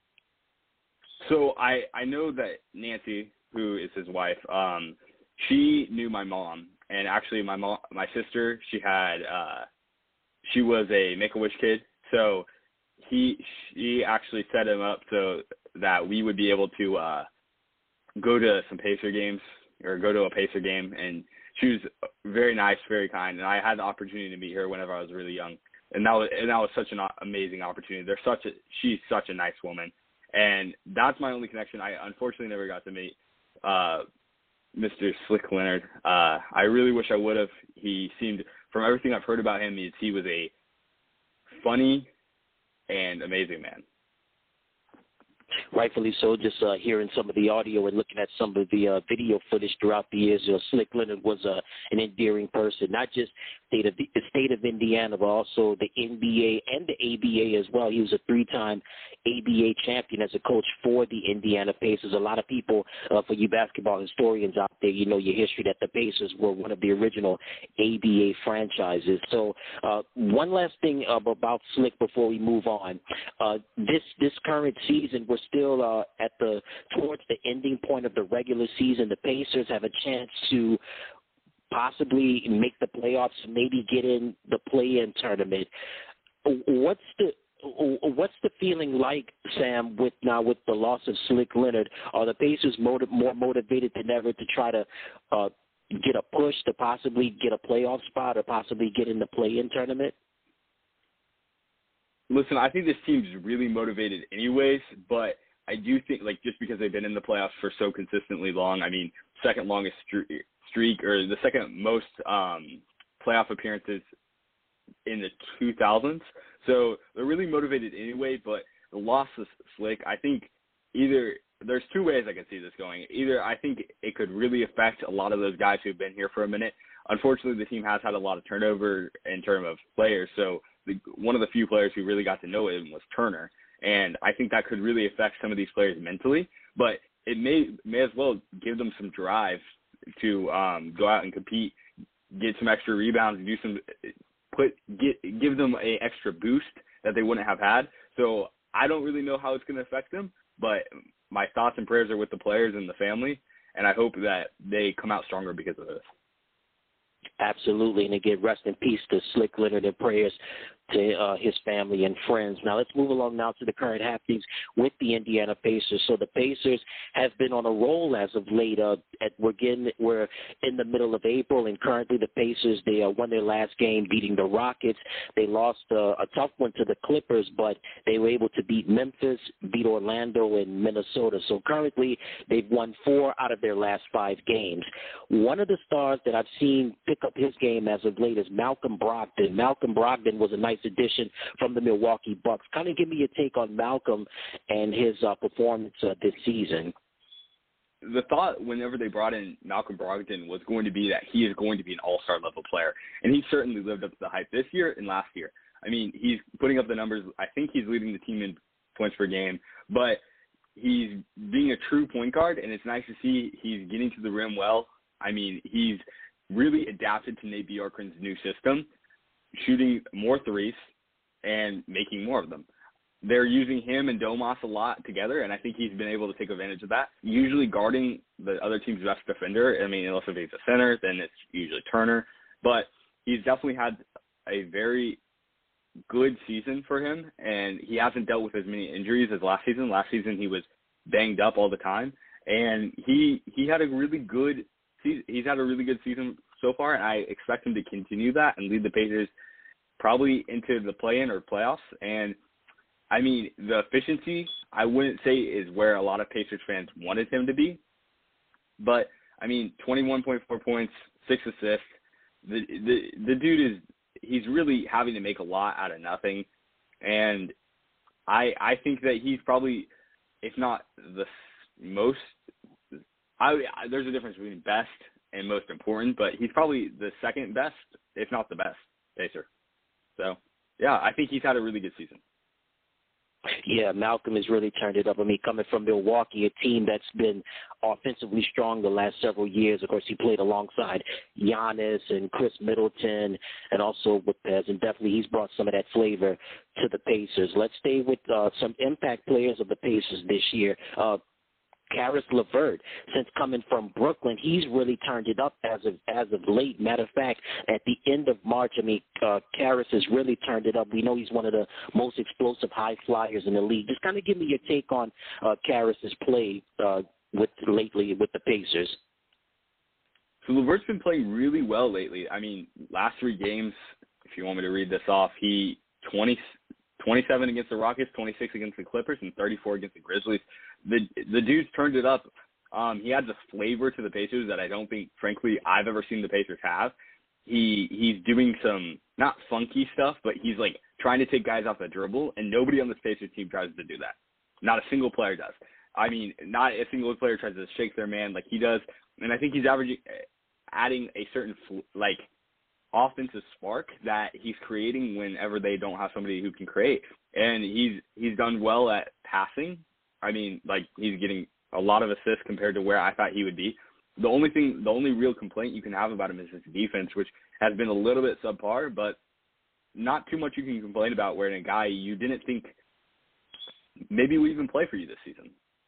So I, I know that Nancy, who is his wife, um, she knew my mom, and actually my mom, my sister, she had uh, she was a Make-A-Wish kid, so he she actually set him up so that we would be able to uh, go to some Pacer games or go to a Pacer game, and she was very nice, very kind, and I had the opportunity to meet her whenever I was really young, and that was and that was such an amazing opportunity. They're such a she's such a nice woman, and that's my only connection. I unfortunately never got to meet uh, Mister Slick Leonard. Uh, I really wish I would have. He seemed, from everything I've heard about him, he, he was a funny and amazing man. Rightfully so. Just uh, hearing some of the audio and looking at some of the uh, video footage throughout the years, uh, Slick Leonard was uh, an endearing person, not just state of the, the state of Indiana, but also the N B A and the A B A as well. He was a three-time A B A champion as a coach for the Indiana Pacers. A lot of people, uh, for you basketball historians out there, you know your history that the Pacers were one of the original A B A franchises. So uh, one last thing uh, about Slick before we move on. Uh, this this current season, we're still uh, at the towards the ending point of the regular season. The Pacers have a chance to possibly make the playoffs, maybe get in the play-in tournament. What's the What's the feeling like, Sam, with now with the loss of Slick Leonard? Are the Pacers motiv- more motivated than ever to try to uh, get a push to possibly get a playoff spot or possibly get in the play-in tournament? Listen, I think this team's really motivated anyways, but I do think, like, just because they've been in the playoffs for so consistently long, I mean, second longest streak, or the second most um, playoff appearances in the two thousands. So they're really motivated anyway, but the loss of Slick, I think either there's two ways I could see this going. Either I think it could really affect a lot of those guys who've been here for a minute. Unfortunately, the team has had a lot of turnover in terms of players, so the, one of the few players who really got to know him was Turner, and I think that could really affect some of these players mentally, but it may may as well give them some drive to um, go out and compete, get some extra rebounds, do some put get give them a extra boost that they wouldn't have had. So I don't really know how it's going to affect them, but my thoughts and prayers are with the players and the family, and I hope that they come out stronger because of this. Absolutely, and again, rest in peace to Slick Leonard, and prayers to uh, his family and friends. Now let's move along now to the current happenings with the Indiana Pacers. So the Pacers have been on a roll as of late. Uh, at, we're, getting, we're in the middle of April, and currently the Pacers, they uh, won their last game beating the Rockets. They lost uh, a tough one to the Clippers, but they were able to beat Memphis, beat Orlando, and Minnesota. So currently they've won four out of their last five games. One of the stars that I've seen pick up his game as of late is Malcolm Brogdon. Malcolm Brogdon was a nice addition from the Milwaukee Bucks. Kind of give me a take on Malcolm and his uh, performance uh, this season. The thought whenever they brought in Malcolm Brogdon was going to be that he is going to be an all-star level player, and he certainly lived up to the hype this year and last year. I mean, he's putting up the numbers. I think he's leading the team in points per game, but he's being a true point guard, and it's nice to see he's getting to the rim well. I mean, he's really adapted to Nate Bjorkgren's new system, shooting more threes and making more of them. They're using him and Domas a lot together, and I think he's been able to take advantage of that. Usually guarding the other team's best defender, I mean, unless if he's a center, then it's usually Turner. But he's definitely had a very good season for him, and he hasn't dealt with as many injuries as last season. Last season he was banged up all the time, and he he had a really good season. He's had a really good season so far, and I expect him to continue that and lead the Pacers probably into the play-in or playoffs. And I mean, the efficiency, I wouldn't say is where a lot of Pacers fans wanted him to be. But, I mean, twenty-one point four points, six assists. The, the the dude is, he's really having to make a lot out of nothing. And I I think that he's probably, if not the most, I, I there's a difference between best and most important, but he's probably the second best, if not the best, pacer. So, yeah, I think he's had a really good season. Yeah, Malcolm has really turned it up. I mean, coming from Milwaukee, a team that's been offensively strong the last several years. Of course, he played alongside Giannis and Chris Middleton and also with Pez, and definitely he's brought some of that flavor to the Pacers. Let's stay with uh, some impact players of the Pacers this year. Uh, Caris LeVert, since coming from Brooklyn, he's really turned it up as of as of late. Matter of fact, at the end of March, I mean, uh, Caris has really turned it up. We know he's one of the most explosive high flyers in the league. Just kind of give me your take on uh, Caris's play uh, with lately with the Pacers. So LeVert's been playing really well lately. I mean, last three games, if you want me to read this off, he twenty, twenty-seven against the Rockets, twenty-six against the Clippers, and thirty-four against the Grizzlies. The the dude's turned it up. Um, he adds a flavor to the Pacers that I don't think, frankly, I've ever seen the Pacers have. He he's doing some not funky stuff, but he's like trying to take guys off the dribble, and nobody on this Pacers team tries to do that. Not a single player does. I mean, not a single player tries to shake their man like he does. And I think he's averaging, adding a certain like offensive spark that he's creating whenever they don't have somebody who can create. And he's he's done well at passing. I mean, like, he's getting a lot of assists compared to where I thought he would be. The only thing, the only real complaint you can have about him is his defense, which has been a little bit subpar, but not too much you can complain about where in a guy you didn't think maybe would even play for you this season.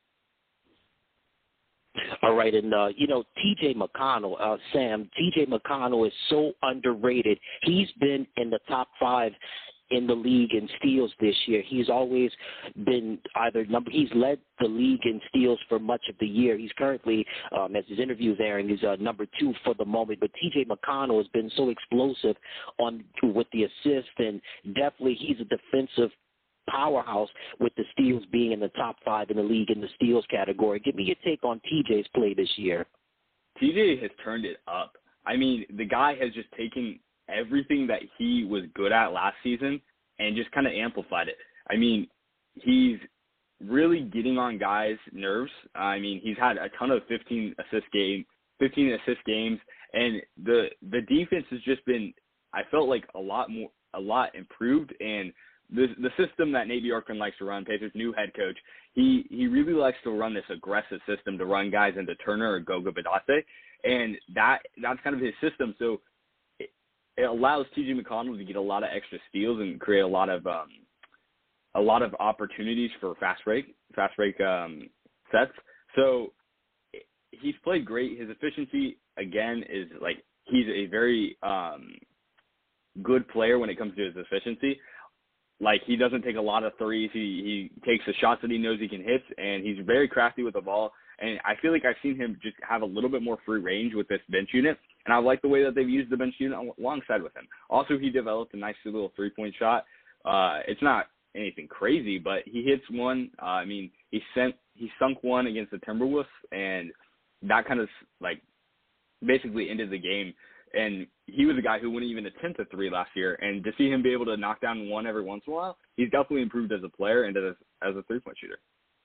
All right, and, uh, you know, T J McConnell, uh, Sam, T J McConnell is so underrated. He's been in the top five in the league in steals this year. He's always been either number, he's led the league in steals for much of the year. He's currently, um, as his interview is airing, he's uh, number two for the moment. But T J McConnell has been so explosive on with the assist, and definitely he's a defensive powerhouse with the steals being in the top five in the league in the steals category. Give me your take on T J's play this year. T J has turned it up. I mean, the guy has just taken everything that he was good at last season and just kind of amplified it. I mean, he's really getting on guys' nerves. I mean, he's had a ton of fifteen assist game, fifteen assist games, and the the defense has just been, I felt like a lot more, a lot improved. And the the system that Nate Bjorkgren likes to run, Pacers' new head coach, he he really likes to run this aggressive system to run guys into Turner or Goga Bitadze, and that that's kind of his system. So it allows T J McConnell to get a lot of extra steals and create a lot of um, a lot of opportunities for fast break fast break um, sets. So he's played great. His efficiency again is like he's a very um, good player when it comes to his efficiency. Like, he doesn't take a lot of threes. He he takes the shots that he knows he can hit, and he's very crafty with the ball. And I feel like I've seen him just have a little bit more free range with this bench unit, and I like the way that they've used the bench unit alongside with him. Also, he developed a nice little three-point shot. Uh, it's not anything crazy, but he hits one. Uh, I mean, he sent he sunk one against the Timberwolves, and that kind of, like, basically ended the game. And he was a guy who wouldn't even attempt a three last year. And to see him be able to knock down one every once in a while, he's definitely improved as a player and as, as a three-point shooter.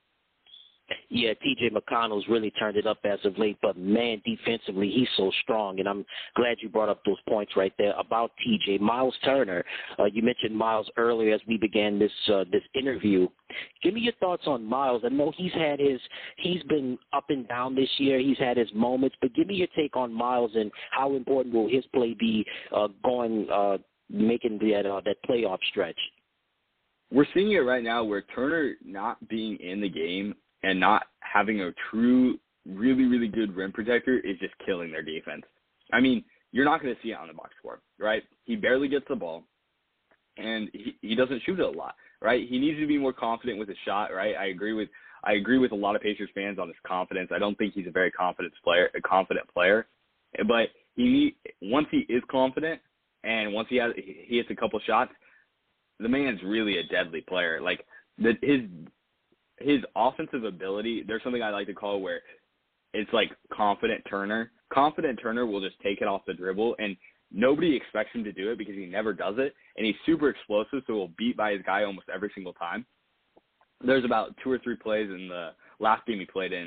Yeah, T J McConnell's really turned it up as of late, but, man, defensively, he's so strong. And I'm glad you brought up those points right there about T J. Miles Turner, uh, you mentioned Miles earlier as we began this uh, this interview. Give me your thoughts on Miles. I know he's had his – he's been up and down this year. He's had his moments. But give me your take on Miles and how important will his play be uh, going uh, – making that, uh, that playoff stretch? We're seeing it right now where Turner not being in the game and not having a true, really, really good rim protector is just killing their defense. I mean, you're not going to see it on the box score, right? He barely gets the ball, and he, he doesn't shoot it a lot, right? He needs to be more confident with his shot, right? I agree with I agree with a lot of Pacers fans on his confidence. I don't think he's a very confident player, a confident player, but he need, once he is confident and once he has he hits a couple shots, the man's really a deadly player. Like the, his. His offensive ability, there's something I like to call where it's like confident Turner. Confident Turner will just take it off the dribble, and nobody expects him to do it because he never does it, and he's super explosive, so he'll beat by his guy almost every single time. There's about two or three plays in the last game he played in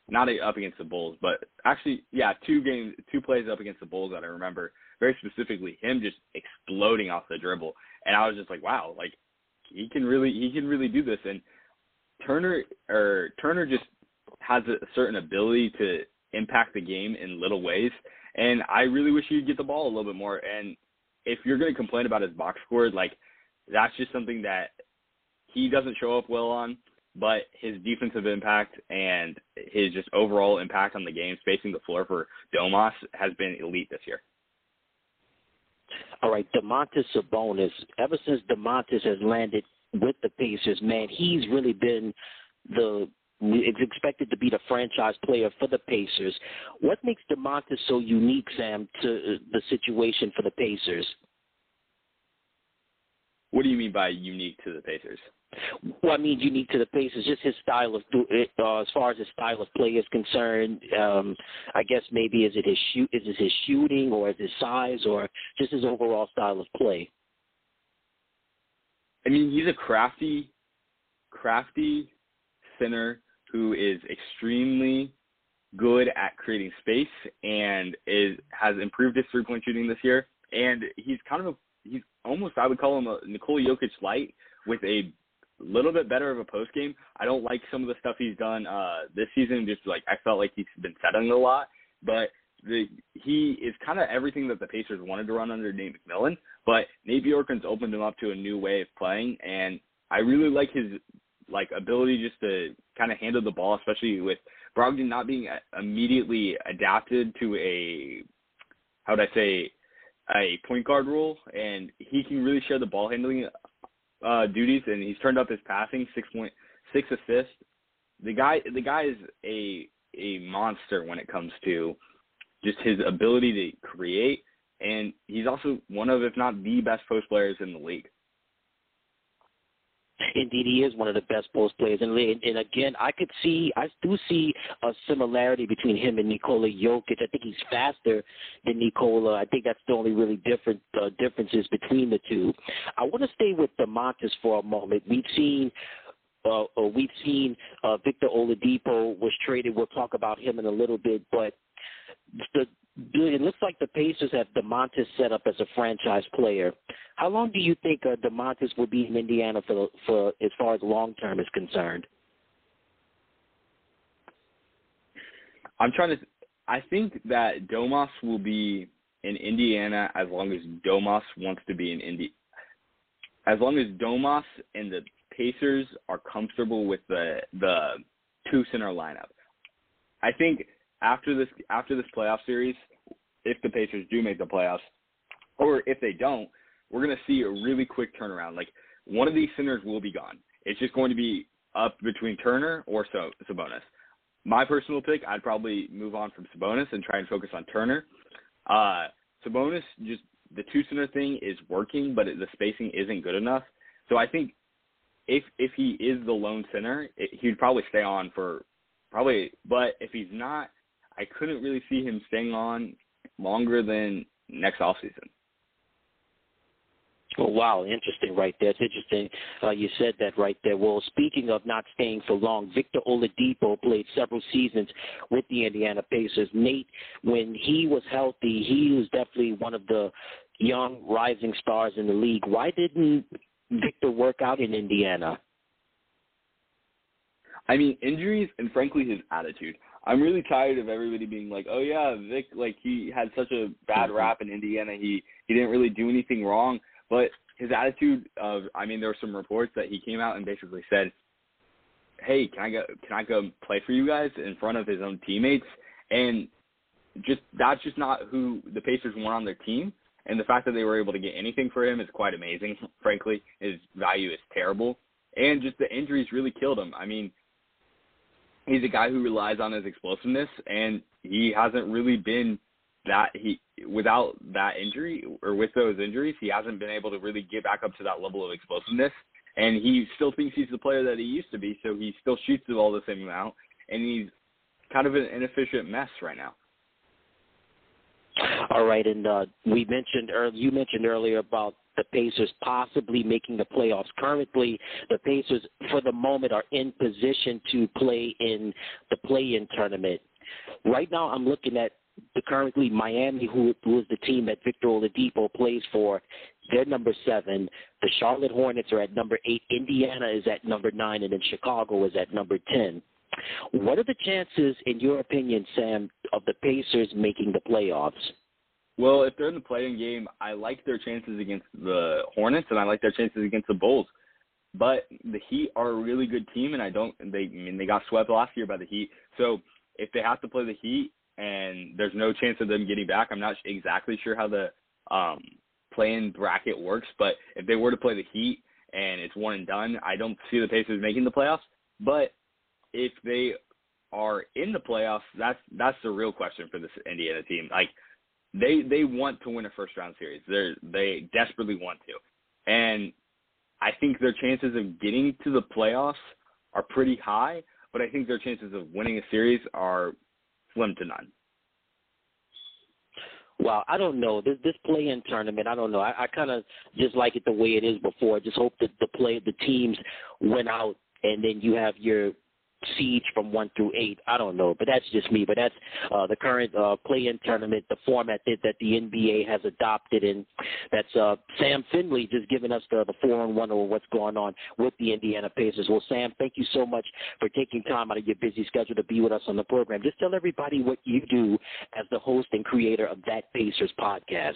not up against the Bulls, but actually, yeah, two games, two plays up against the Bulls that I remember very specifically. Him just exploding off the dribble, and I was just like, wow, like he can really, he can really do this. And Turner or Turner just has a certain ability to impact the game in little ways, and I really wish he'd get the ball a little bit more. And if you're going to complain about his box score, like that's just something that he doesn't show up well on. But his defensive impact and his just overall impact on the game, spacing the floor for Domas, has been elite this year. All right, Domantas Sabonis. Ever since Domantas has landed with the Pacers, man, he's really been the it's expected to be the franchise player for the Pacers. What makes Domantas so unique, Sam, to the situation for the Pacers? What do you mean by unique to the Pacers? Well, I mean unique to the Pacers, just his style of uh, as far as his style of play is concerned. Um, I guess maybe is it his shoot, is it his shooting, or is it his size, or just his overall style of play? I mean, he's a crafty, crafty center who is extremely good at creating space and is has improved his three-point shooting this year. And he's kind of a, he's almost, I would call him a Nikola Jokic light with a little bit better of a post game. I don't like some of the stuff he's done uh, this season. Just like I felt like he's been settling a lot, but the he is kind of everything that the Pacers wanted to run under Nate McMillan. But Nate Bjorkgren's opened him up to a new way of playing, and I really like his like ability just to kind of handle the ball, especially with Brogdon not being immediately adapted to a how would I say a point guard role, and he can really share the ball handling Uh, duties, and he's turned up his passing, six point six assists. The guy, the guy is a a monster when it comes to just his ability to create, and he's also one of, if not the best post players in the league. Indeed, he is one of the best post players in the league. And again, I could see, I do see a similarity between him and Nikola Jokic. I think he's faster than Nikola. I think that's the only really different uh, differences between the two. I want to stay with Domantas for a moment. We've seen. Uh, uh, we've seen uh, Victor Oladipo was traded. We'll talk about him in a little bit, but the, it looks like the Pacers have Domantas set up as a franchise player. How long do you think uh, Domantas will be in Indiana for, for as far as long term is concerned? I'm trying to. I think that Domas will be in Indiana as long as Domas wants to be in Indy. As long as Domas and the Pacers are comfortable with the the two center lineup. I think after this after this playoff series, if the Pacers do make the playoffs, or if they don't, we're going to see a really quick turnaround. Like one of these centers will be gone. It's just going to be up between Turner or so, Sabonis. My personal pick, I'd probably move on from Sabonis and try and focus on Turner. Uh, Sabonis, just the two center thing is working, but the spacing isn't good enough. So I think if if he is the lone center, it, he'd probably stay on for probably. But if he's not, I couldn't really see him staying on longer than next offseason. Oh, wow, interesting right there. It's interesting uh, you said that right there. Well, speaking of not staying for long, Victor Oladipo played several seasons with the Indiana Pacers. Nate, when he was healthy, he was definitely one of the young rising stars in the league. Why didn't Victor work out in Indiana? I mean, injuries and, frankly, his attitude. I'm really tired of everybody being like, oh, yeah, Vic, like, he had such a bad rap in Indiana. He, he didn't really do anything wrong. But his attitude of, I mean, there were some reports that he came out and basically said, hey, can I go, can I go play for you guys in front of his own teammates? And just that's just not who the Pacers want on their team. And the fact that they were able to get anything for him is quite amazing, frankly. His value is terrible. And just the injuries really killed him. I mean, he's a guy who relies on his explosiveness, and he hasn't really been that he without that injury or with those injuries, he hasn't been able to really get back up to that level of explosiveness. And he still thinks he's the player that he used to be, so he still shoots the ball the same amount, and he's kind of an inefficient mess right now. All right, and uh, we mentioned earlier, you mentioned earlier about the Pacers possibly making the playoffs. Currently, the Pacers, for the moment, are in position to play in the play-in tournament. Right now, I'm looking at the currently Miami, who, who is the team that Victor Oladipo plays for. They're number seven. The Charlotte Hornets are at number eight. Indiana is at number nine, and then Chicago is at number ten. What are the chances, in your opinion, Sam, of the Pacers making the playoffs? Well, if they're in the play-in game, I like their chances against the Hornets, and I like their chances against the Bulls. But the Heat are a really good team, and I don't. They, I mean, they got swept last year by the Heat. So if they have to play the Heat, and there's no chance of them getting back, I'm not exactly sure how the um, play-in bracket works. But if they were to play the Heat and it's one and done, I don't see the Pacers making the playoffs. But if they are in the playoffs, that's that's the real question for this Indiana team. Like, they they want to win a first round series. They they desperately want to, and I think their chances of getting to the playoffs are pretty high. But I think their chances of winning a series are slim to none. Well, I don't know. This, this play-in tournament, I don't know. I, I kind of just like it the way it is before. I just hope that the play the teams win out, and then you have your siege from one through eight. I don't know, but that's just me. But that's uh, the current uh, play-in tournament, the format that, that the N B A has adopted, and that's uh, Sam Finley just giving us the, the four on one over what's going on with the Indiana Pacers. Well, Sam, thank you so much for taking time out of your busy schedule to be with us on the program. Just tell everybody what you do as the host and creator of That Pacers podcast.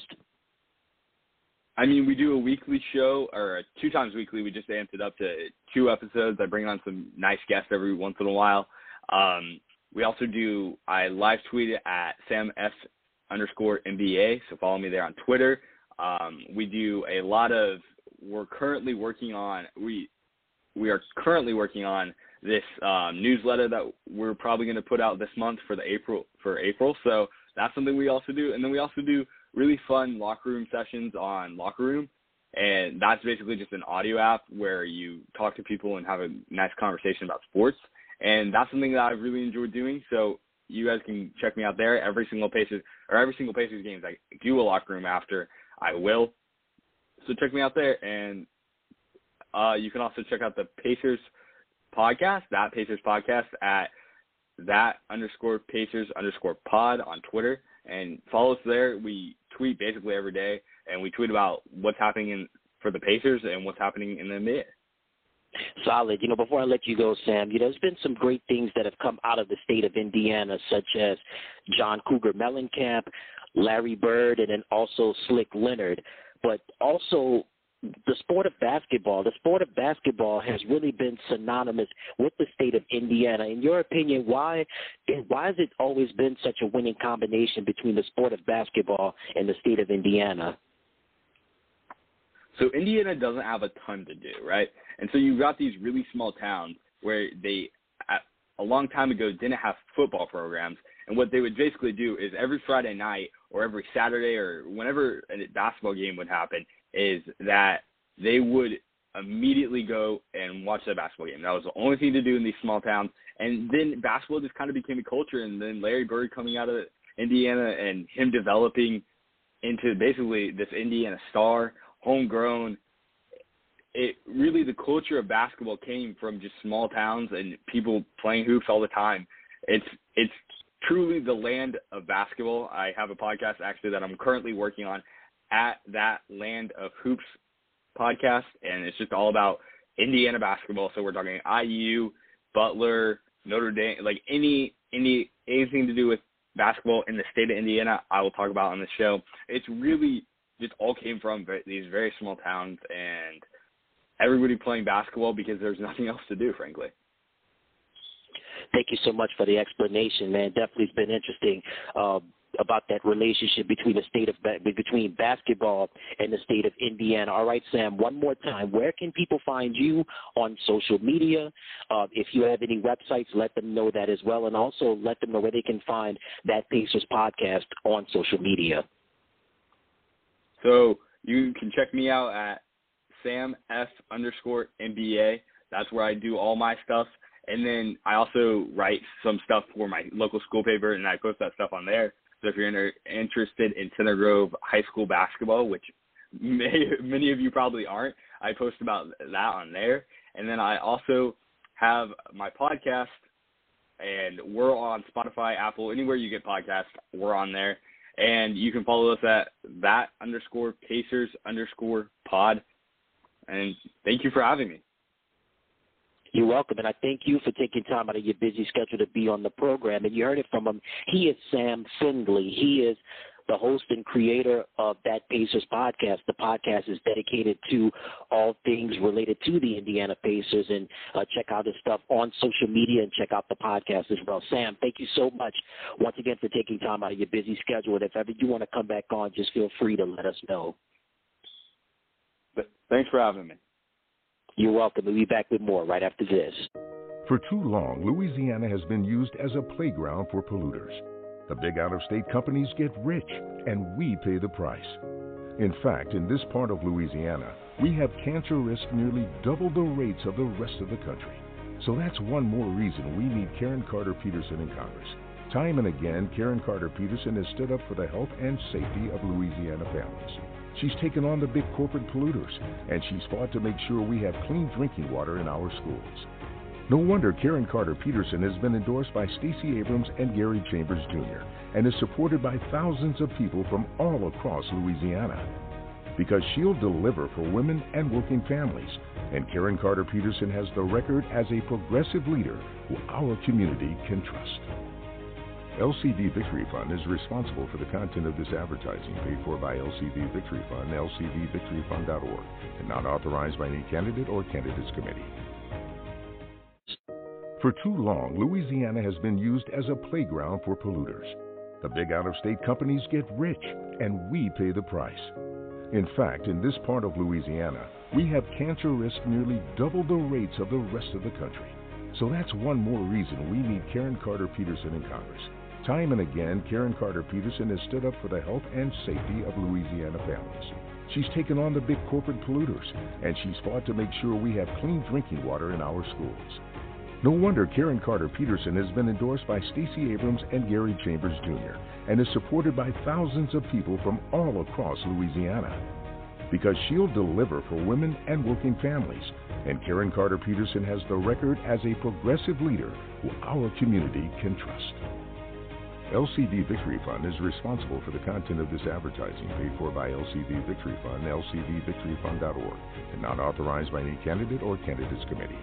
I mean, we do a weekly show, or two times weekly. We just amped it up to two episodes. I bring on some nice guests every once in a while. Um, we also do, I live tweet it at Sam F underscore N B A, so follow me there on Twitter. Um, we do a lot of, we're currently working on, we we are currently working on this um, newsletter that we're probably going to put out this month for the April, for April. So that's something we also do. And then we also do really fun locker room sessions on Locker Room, and that's basically just an audio app where you talk to people and have a nice conversation about sports, and that's something that I've really enjoyed doing. So you guys can check me out there. Every single Pacers or every single Pacers games I do a Locker Room after, I will. So check me out there, and uh, you can also check out the Pacers podcast, that Pacers podcast at that underscore Pacers underscore pod on Twitter. And follow us there. We tweet basically every day, and we tweet about what's happening in, for the Pacers and what's happening in the N B A. Solid. You know, before I let you go, Sam, you know, there's been some great things that have come out of the state of Indiana, such as John Cougar Mellencamp, Larry Bird, and then also Slick Leonard. But also the sport of basketball, the sport of basketball has really been synonymous with the state of Indiana. In your opinion, why why has it always been such a winning combination between the sport of basketball and the state of Indiana? So Indiana doesn't have a ton to do, right? And so you've got these really small towns where they, a long time ago, didn't have football programs. And what they would basically do is every Friday night or every Saturday or whenever a basketball game would happen, is that they would immediately go and watch that basketball game. That was the only thing to do in these small towns. And then basketball just kind of became a culture. And then Larry Bird coming out of Indiana and him developing into basically this Indiana star, homegrown. It really, the culture of basketball came from just small towns and people playing hoops all the time. It's it's truly the land of basketball. I have a podcast actually that I'm currently working on at that Land of Hoops podcast, and it's just all about Indiana basketball. So we're talking I U, Butler, Notre Dame, like any any anything to do with basketball in the state of Indiana, I will talk about on the show. It's really just all came from these very small towns and everybody playing basketball because there's nothing else to do, frankly. Thank you so much for the explanation, man. Definitely it's been interesting. Uh, about that relationship between the state of between basketball and the state of Indiana. All right, Sam, one more time, where can people find you on social media? Uh, if you have any websites, let them know that as well, and also let them know where they can find That Pacers podcast on social media. So you can check me out at Sam F underscore N B A. That's where I do all my stuff. And then I also write some stuff for my local school paper, and I post that stuff on there. So if you're inter- interested in Center Grove High School basketball, which may, many of you probably aren't, I post about that on there. And then I also have my podcast, and we're on Spotify, Apple, anywhere you get podcasts, we're on there. And you can follow us at that underscore Pacers underscore pod. And thank you for having me. You're welcome, and I thank you for taking time out of your busy schedule to be on the program. And you heard it from him. He is Sam Findlay. He is the host and creator of That Pacers podcast. The podcast is dedicated to all things related to the Indiana Pacers, and uh, check out his stuff on social media and check out the podcast as well. Sam, thank you so much once again for taking time out of your busy schedule. And if ever you want to come back on, just feel free to let us know. Thanks for having me. You're welcome. We'll be back with more right after this. For too long, Louisiana has been used as a playground for polluters. The big out-of-state companies get rich, and we pay the price. In fact, in this part of Louisiana, we have cancer risk nearly double the rates of the rest of the country. So that's one more reason we need Karen Carter Peterson in Congress. Time and again, Karen Carter Peterson has stood up for the health and safety of Louisiana families. She's taken on the big corporate polluters, and she's fought to make sure we have clean drinking water in our schools. No wonder Karen Carter Peterson has been endorsed by Stacey Abrams and Gary Chambers Junior and is supported by thousands of people from all across Louisiana. Because she'll deliver for women and working families, and Karen Carter Peterson has the record as a progressive leader who our community can trust. L C V Victory Fund is responsible for the content of this advertising, paid for by L C V Victory Fund, L C V victory fund dot org, and not authorized by any candidate or candidates committee. For too long, Louisiana has been used as a playground for polluters. The big out-of-state companies get rich, and we pay the price. In fact, in this part of Louisiana, we have cancer risk nearly double the rates of the rest of the country. So that's one more reason we need Karen Carter Peterson in Congress. Time and again, Karen Carter Peterson has stood up for the health and safety of Louisiana families. She's taken on the big corporate polluters, and she's fought to make sure we have clean drinking water in our schools. No wonder Karen Carter Peterson has been endorsed by Stacey Abrams and Gary Chambers Junior and is supported by thousands of people from all across Louisiana. Because she'll deliver for women and working families, and Karen Carter Peterson has the record as a progressive leader who our community can trust. L C V Victory Fund is responsible for the content of this advertising, paid for by L C V Victory Fund, L C V victory fund dot org, and not authorized by any candidate or candidates committee.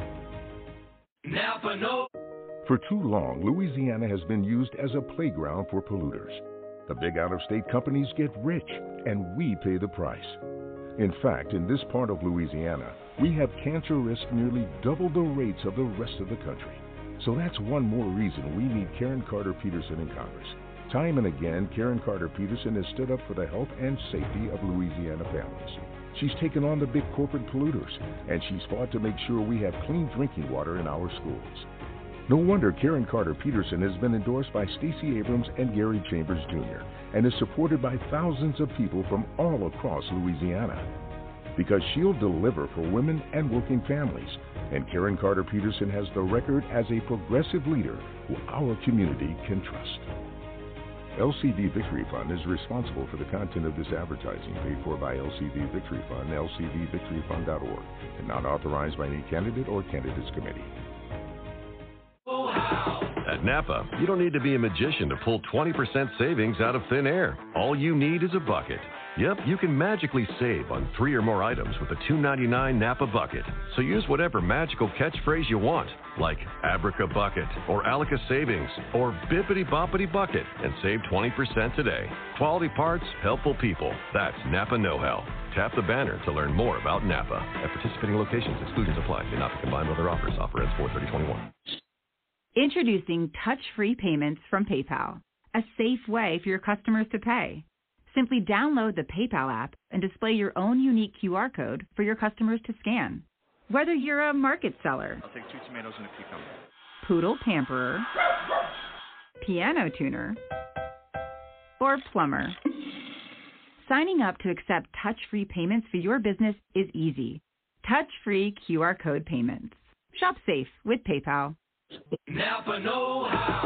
Napa no. For too long, Louisiana has been used as a playground for polluters. The big out-of-state companies get rich, and we pay the price. In fact, in this part of Louisiana, we have cancer risk nearly double the rates of the rest of the country. So that's one more reason we need Karen Carter Peterson in Congress. Time and again, Karen Carter Peterson has stood up for the health and safety of Louisiana families. She's taken on the big corporate polluters, and she's fought to make sure we have clean drinking water in our schools. No wonder Karen Carter Peterson has been endorsed by Stacey Abrams and Gary Chambers Junior and is supported by thousands of people from all across Louisiana. Because she'll deliver for women and working families, and Karen Carter Peterson has the record as a progressive leader who our community can trust. L C V Victory Fund is responsible for the content of this advertising, paid for by L C V Victory Fund, L C V victory fund dot org, and not authorized by any candidate or candidates committee. At Napa, you don't need to be a magician to pull twenty percent savings out of thin air. All you need is a bucket. Yep, you can magically save on three or more items with a two ninety-nine Napa bucket. So use whatever magical catchphrase you want, like Abraca Bucket, or Alica Savings, or Bippity Boppity Bucket, and save twenty percent today. Quality parts, helpful people. That's Napa Know-How. Tap the banner to learn more about Napa. At participating locations, exclusions apply. May not be combined with other offers. Offer ends four thirty twenty-one. Introducing touch-free payments from PayPal, a safe way for your customers to pay. Simply download the PayPal app and display your own unique Q R code for your customers to scan. Whether you're a market seller, I'll take two tomatoes and a cucumber. poodle pamperer, piano tuner, or plumber, signing up to accept touch-free payments for your business is easy. Touch-free Q R code payments. Shop safe with PayPal. Napa Know-How.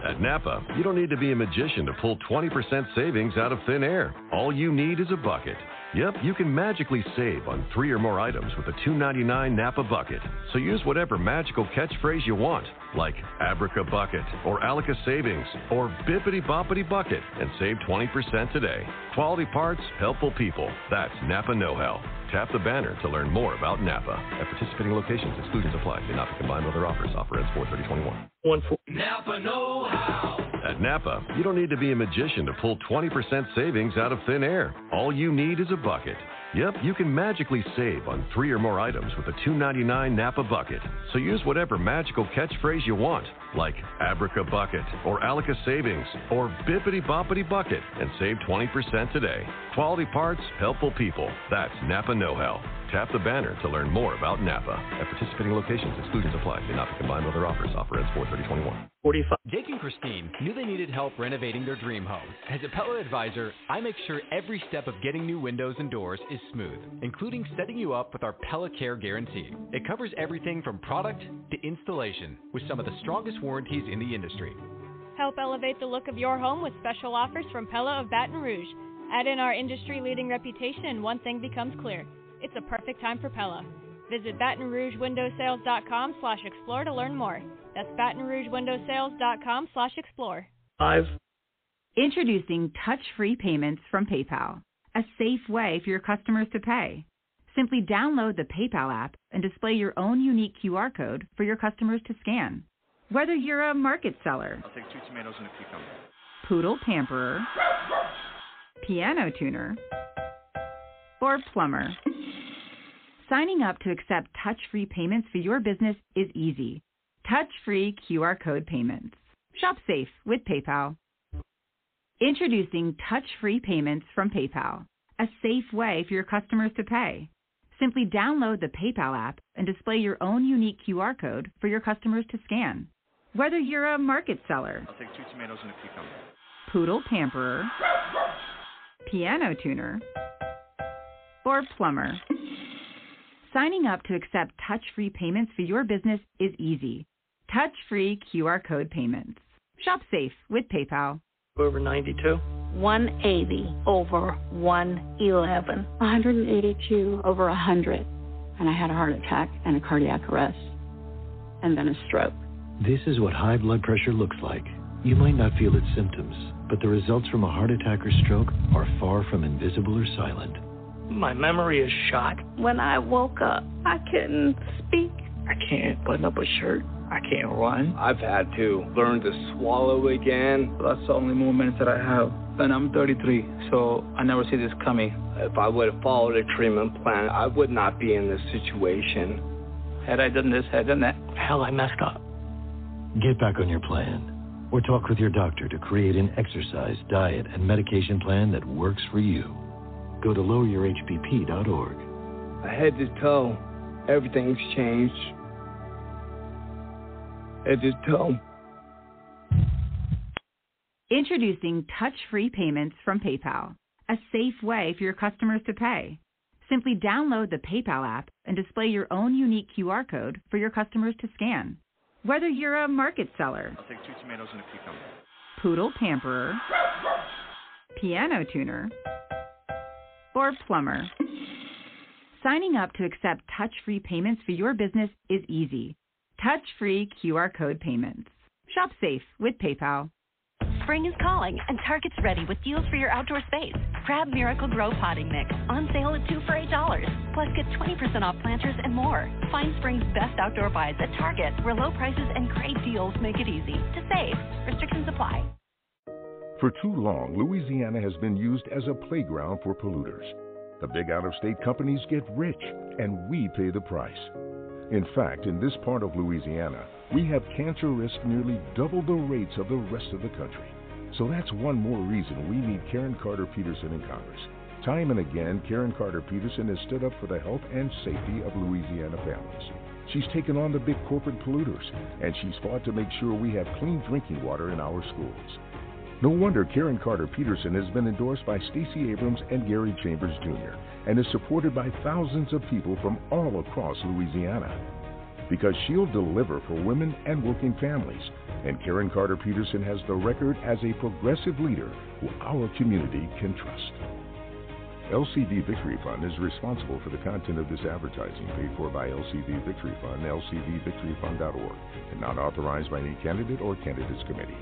At Napa, you don't need to be a magician to pull twenty percent savings out of thin air. All you need is a bucket. Yep, you can magically save on three or more items with a two ninety-nine Napa bucket. So use whatever magical catchphrase you want, like Abraca Bucket, or Alaka Savings, or Bippity Boppity Bucket, and save twenty percent today. Quality parts, helpful people. That's Napa Know-How. Tap the banner to learn more about Napa. At participating locations, exclusions apply. May not be combined with other offers. Offer ends four thirty twenty-one. One four. Napa Know-How. At Napa, you don't need to be a magician to pull twenty percent savings out of thin air. All you need is a bucket. Yep, you can magically save on three or more items with a two ninety-nine Napa bucket. So use whatever magical catchphrase you want, like Abraca Bucket, or Alaka Savings, or Bippity Boppity Bucket, and save twenty percent today. Quality parts, helpful people. That's Napa Know-How. Tap the banner to learn more about Napa. At participating locations, exclusions apply. May not be combined with other offers. Offer ends four thirty twenty-one. forty-five. Jake and Christine knew they needed help renovating their dream home. As a Pella advisor, I make sure every step of getting new windows and doors is smooth, including setting you up with our Pella Care Guarantee. It covers everything from product to installation, with some of the strongest warranties in the industry. Help elevate the look of your home with special offers from Pella of Baton Rouge. Add in our industry-leading reputation and one thing becomes clear. It's a perfect time for Pella. Visit Baton Rouge Window Sales dot com slash explore to learn more. That's Baton Rouge Window Sales dot com slash explore. Five. Introducing touch-free payments from PayPal, a safe way for your customers to pay. Simply download the PayPal app and display your own unique Q R code for your customers to scan. Whether you're a market seller, I'll take two tomatoes and a cucumber. poodle pamperer, piano tuner, or plumber, signing up to accept touch-free payments for your business is easy. Touch-free Q R code payments. Shop safe with PayPal. Introducing touch-free payments from PayPal, a safe way for your customers to pay. Simply download the PayPal app and display your own unique Q R code for your customers to scan. Whether you're a market seller, I'll take two tomatoes and a cucumber. poodle pamperer, piano tuner, or plumber, signing up to accept touch-free payments for your business is easy. Touch-free Q R code payments. Shop safe with PayPal. Over ninety-two. one eighty over one eleven. one eighty-two over one hundred. And I had a heart attack and a cardiac arrest. And then a stroke. This is what high blood pressure looks like. You might not feel its symptoms, but the results from a heart attack or stroke are far from invisible or silent. My memory is shot. When I woke up, I couldn't speak. I can't button up a shirt. I can't run. I've had to learn to swallow again. That's the only moments that I have. And I'm thirty-three, so I never see this coming. If I would have followed a treatment plan, I would not be in this situation. Had I done this, had I done that, hell, I messed up. Get back on your plan, or talk with your doctor to create an exercise, diet, and medication plan that works for you. Go to lower your H B P dot org. Head to toe, everything's changed. Head to toe. Introducing touch-free payments from PayPal, a safe way for your customers to pay. Simply download the PayPal app and display your own unique Q R code for your customers to scan. Whether you're a market seller, I'll take two tomatoes and a cucumber. poodle pamperer, piano tuner, or plumber, signing up to accept touch-free payments for your business is easy. Touch-free Q R code payments. Shop safe with PayPal. Spring is calling, and Target's ready with deals for your outdoor space. Crab Miracle Grow Potting Mix, on sale at two for eight dollars. Plus, get twenty percent off planters and more. Find spring's best outdoor buys at Target, where low prices and great deals make it easy to save. Restrictions apply. For too long, Louisiana has been used as a playground for polluters. The big out-of-state companies get rich, and we pay the price. In fact, in this part of Louisiana, we have cancer risk nearly double the rates of the rest of the country. So that's one more reason we need Karen Carter Peterson in Congress. Time and again, Karen Carter Peterson has stood up for the health and safety of Louisiana families. She's taken on the big corporate polluters, and she's fought to make sure we have clean drinking water in our schools. No wonder Karen Carter Peterson has been endorsed by Stacey Abrams and Gary Chambers Junior and is supported by thousands of people from all across Louisiana. because she'll deliver for women and working families. And Karen Carter Peterson has the record as a progressive leader who our community can trust. L C V Victory Fund is responsible for the content of this advertising, paid for by L C V Victory Fund, L C V victory fund dot org, and not authorized by any candidate or candidates committee.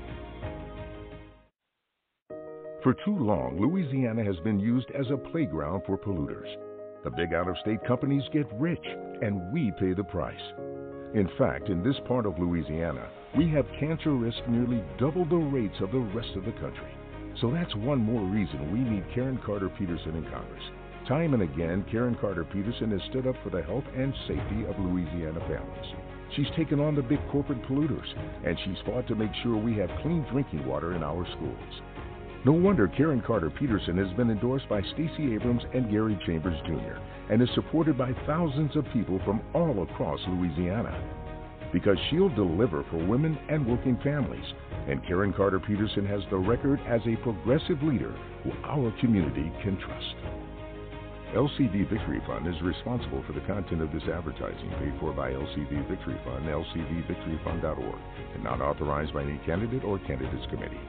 For too long, Louisiana has been used as a playground for polluters. The big out-of-state companies get rich, and we pay the price. In fact, in this part of Louisiana, we have cancer risk nearly double the rates of the rest of the country. So that's one more reason we need Karen Carter Peterson in Congress. Time and again, Karen Carter Peterson has stood up for the health and safety of Louisiana families. She's taken on the big corporate polluters, and she's fought to make sure we have clean drinking water in our schools. No wonder Karen Carter Peterson has been endorsed by Stacey Abrams and Gary Chambers Junior and is supported by thousands of people from all across Louisiana. Because she'll deliver for women and working families, and Karen Carter Peterson has the record as a progressive leader who our community can trust. L C V Victory Fund is responsible for the content of this advertising, paid for by L C V Victory Fund, L C V victory fund dot org, and not authorized by any candidate or candidates committee.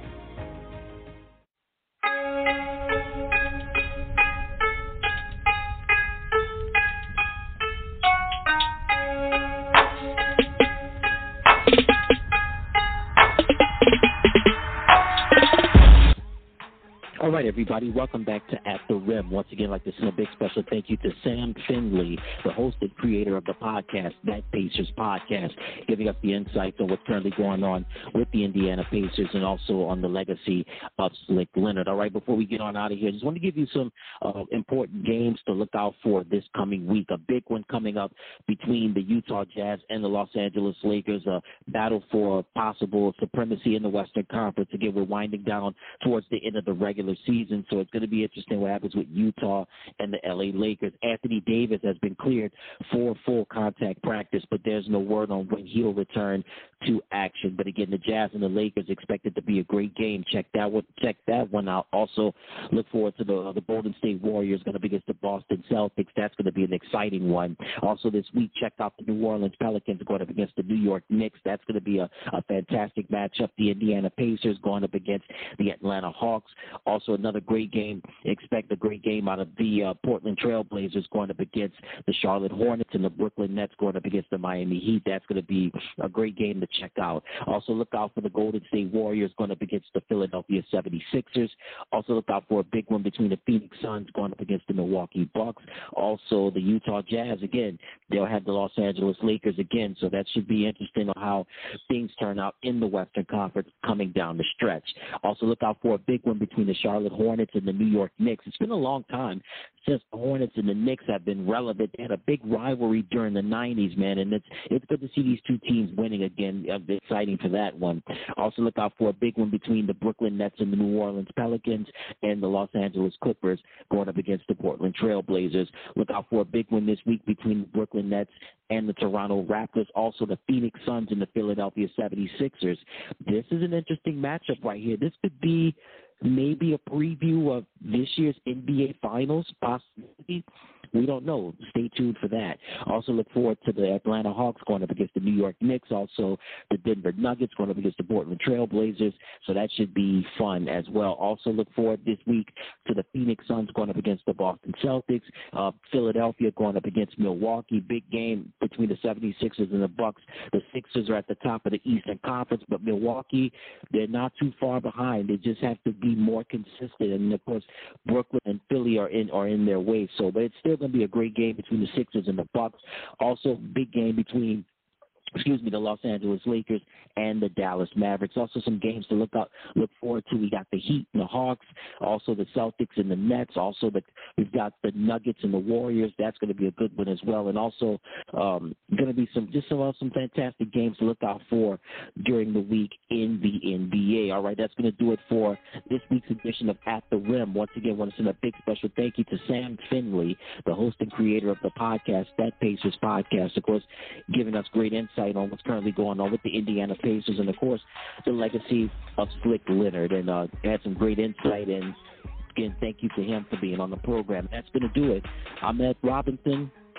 All right, everybody, welcome back to At the Rim. Once again, I'd like to send a big special thank you to Sam Finley, the host and creator of the podcast, That Pacers Podcast, giving us the insights on what's currently going on with the Indiana Pacers and also on the legacy of Slick Leonard. All right, before we get on out of here, I just want to give you some uh, important games to look out for this coming week. A big one coming up between the Utah Jazz and the Los Angeles Lakers, a battle for possible supremacy in the Western Conference. Again, we're winding down towards the end of the regular season, so it's going to be interesting what happens with Utah and the L A Lakers. Anthony Davis has been cleared for full contact practice, but there's no word on when he'll return to action. But again, the Jazz and the Lakers expected to be a great game. Check that one, check that one out. Also, look forward to the uh, the Golden State Warriors going to be against the Boston Celtics. That's going to be an exciting one. Also this week, check out the New Orleans Pelicans going up against the New York Knicks. That's going to be a, a fantastic matchup. The Indiana Pacers going up against the Atlanta Hawks. Also another great game. Expect a great game out of the uh, Portland Trail Blazers going up against the Charlotte Hornets, and the Brooklyn Nets going up against the Miami Heat. That's going to be a great game to check out. Also look out for the Golden State Warriors going up against the Philadelphia seventy-sixers. Also look out for a big one between the Phoenix Suns going up against the Milwaukee Bucks. Also the Utah Jazz, again, they'll have the Los Angeles Lakers again, so that should be interesting on how things turn out in the Western Conference coming down the stretch. Also look out for a big one between the Charlotte Hornets and the New York Knicks. It's been a long time since the Hornets and the Knicks have been relevant. They had a big rivalry during the nineties, man, and it's it's good to see these two teams winning again. It's exciting for that one. Also look out for a big one between the Brooklyn Nets and the New Orleans Pelicans and the Los Angeles Clippers going up against the Portland Trail Blazers. Look out for a big one this week between the Brooklyn Nets and the Toronto Raptors. Also the Phoenix Suns and the Philadelphia seventy-sixers. This is an interesting matchup right here. This could be maybe a preview of this year's N B A Finals, possibly. We don't know. Stay tuned for that. Also look forward to the Atlanta Hawks going up against the New York Knicks. Also the Denver Nuggets going up against the Portland Trail Blazers. So that should be fun as well. Also look forward this week to the Phoenix Suns going up against the Boston Celtics. Uh, Philadelphia going up against Milwaukee. Big game between the seventy-sixers and the Bucks. The Sixers are at the top of the Eastern Conference, but Milwaukee, they're not too far behind. They just have to be more consistent. And, of course, Brooklyn and Philly are in are in their way. So, but it's still going to be a great game between the Sixers and the Bucks. Also, big game between excuse me, the Los Angeles Lakers and the Dallas Mavericks. Also some games to look out, look forward to. We got the Heat and the Hawks, also the Celtics and the Nets. Also the, we've got the Nuggets and the Warriors. That's going to be a good one as well. And also um, going to be some just some, uh, some fantastic games to look out for during the week in the N B A. All right, that's going to do it for this week's edition of At the Rim. Once again, I want to send a big special thank you to Sam Finley, the host and creator of the podcast, That Pacers Podcast, of course, giving us great insight on what's currently going on with the Indiana Pacers and, of course, the legacy of Slick Leonard. And uh, had some great insight. And, again, thank you to him for being on the program. That's going to do it. I'm Ed Robinson.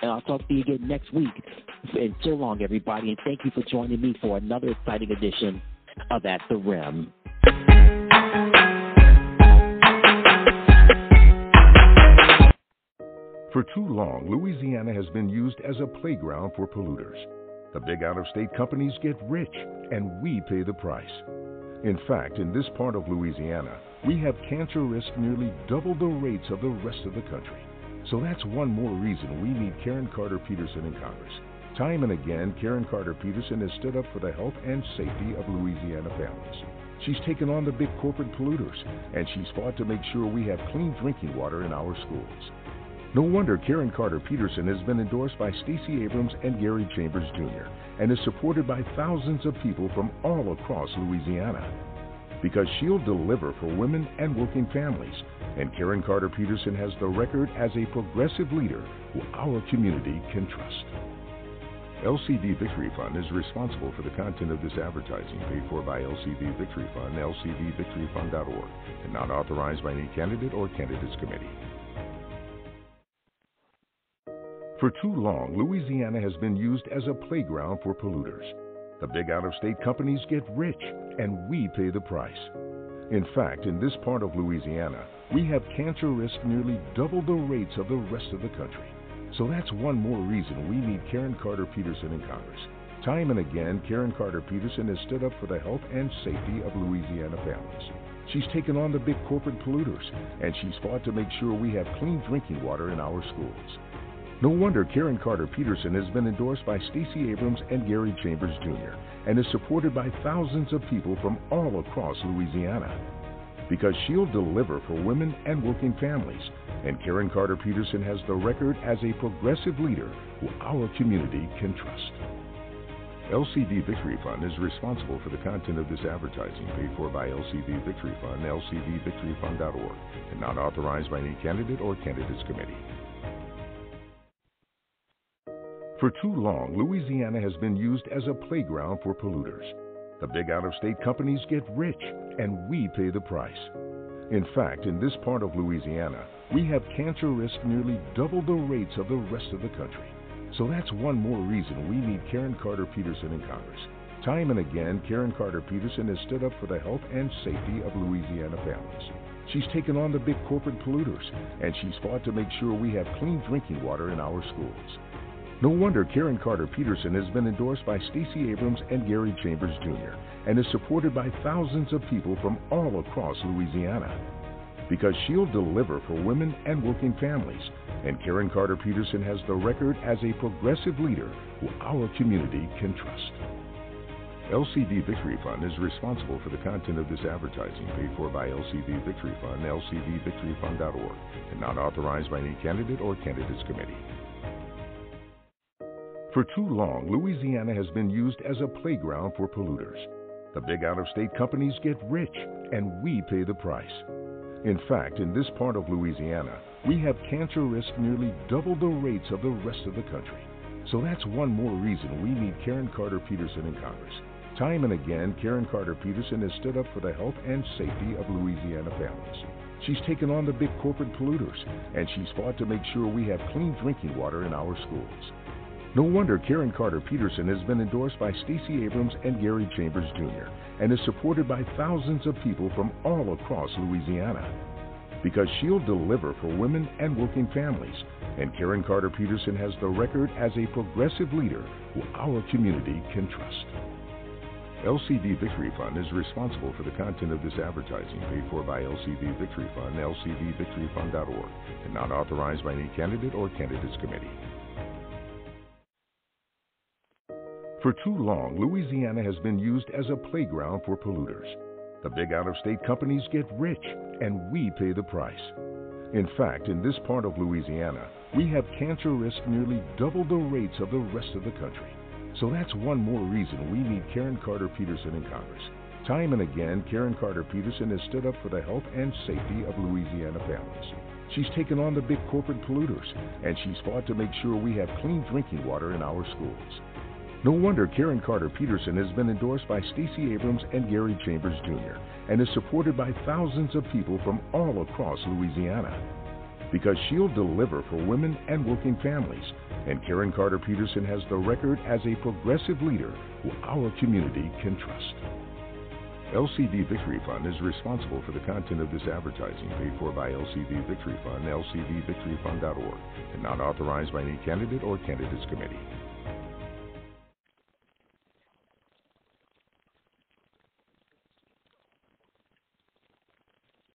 and I'll talk to you again next week. And so long, everybody, and thank you for joining me for another exciting edition of At the Rim. For too long, Louisiana has been used as a playground for polluters. The big out-of-state companies get rich, and we pay the price. In fact, in this part of Louisiana, we have cancer risk nearly double the rates of the rest of the country. So that's one more reason we need Karen Carter Peterson in Congress. Time and again, Karen Carter Peterson has stood up for the health and safety of Louisiana families. She's taken on the big corporate polluters, and she's fought to make sure we have clean drinking water in our schools. No wonder Karen Carter Peterson has been endorsed by Stacey Abrams and Gary Chambers Junior and is supported by thousands of people from all across Louisiana. Because she'll deliver for women and working families, and Karen Carter Peterson has the record as a progressive leader who our community can trust. L C D Victory Fund is responsible for the content of this advertising paid for by L C D Victory Fund, L C D victory fund dot org, and not authorized by any candidate or candidates committee. For too long, Louisiana has been used as a playground for polluters. The big out-of-state companies get rich, and we pay the price. In fact, in this part of Louisiana, we have cancer risk nearly double the rates of the rest of the country. So that's one more reason we need Karen Carter Peterson in Congress. Time and again, Karen Carter Peterson has stood up for the health and safety of Louisiana families. She's taken on the big corporate polluters, and she's fought to make sure we have clean drinking water in our schools. No wonder Karen Carter Peterson has been endorsed by Stacey Abrams and Gary Chambers Junior and is supported by thousands of people from all across Louisiana. Because she'll deliver for women and working families, and Karen Carter Peterson has the record as a progressive leader who our community can trust. L C D Victory Fund is responsible for the content of this advertising paid for by L C D Victory Fund, L C D victory fund dot org, and not authorized by any candidate or candidates committee. For too long, Louisiana has been used as a playground for polluters. The big out-of-state companies get rich, and we pay the price. In fact, in this part of Louisiana, we have cancer risk nearly double the rates of the rest of the country. So that's one more reason we need Karen Carter Peterson in Congress. Time and again, Karen Carter Peterson has stood up for the health and safety of Louisiana families. She's taken on the big corporate polluters, and she's fought to make sure we have clean drinking water in our schools. No wonder Karen Carter Peterson has been endorsed by Stacey Abrams and Gary Chambers Junior and is supported by thousands of people from all across Louisiana. Because she'll deliver for women and working families, and Karen Carter Peterson has the record as a progressive leader who our community can trust. L C D Victory Fund is responsible for the content of this advertising paid for by L C D Victory Fund, L C D victory fund dot org, and not authorized by any candidate or candidates committee. For too long, Louisiana has been used as a playground for polluters. The big out-of-state companies get rich, and we pay the price. In fact, in this part of Louisiana, we have cancer risk nearly double the rates of the rest of the country. So that's one more reason we need Karen Carter Peterson in Congress. Time and again, Karen Carter Peterson has stood up for the health and safety of Louisiana families. She's taken on the big corporate polluters, and she's fought to make sure we have clean drinking water in our schools. No wonder Karen Carter Peterson has been endorsed by Stacey Abrams and Gary Chambers Junior and is supported by thousands of people from all across Louisiana. Because she'll deliver for women and working families, and Karen Carter Peterson has the record as a progressive leader who our community can trust. L C D Victory Fund is responsible for the content of this advertising paid for by L C D Victory Fund, L C D victory fund dot org, and not authorized by any candidate or candidates committee. For too long, Louisiana has been used as a playground for polluters. The big out-of-state companies get rich, and we pay the price. In fact, in this part of Louisiana, we have cancer risk nearly double the rates of the rest of the country. So that's one more reason we need Karen Carter Peterson in Congress. Time and again, Karen Carter Peterson has stood up for the health and safety of Louisiana families. She's taken on the big corporate polluters, and she's fought to make sure we have clean drinking water in our schools. No wonder Karen Carter Peterson has been endorsed by Stacey Abrams and Gary Chambers Junior and is supported by thousands of people from all across Louisiana. because she'll deliver for women and working families. And Karen Carter Peterson has the record as a progressive leader who our community can trust. L C V Victory Fund is responsible for the content of this advertising, paid for by L C V Victory Fund, L C V victory fund dot org, and not authorized by any candidate or candidates committee.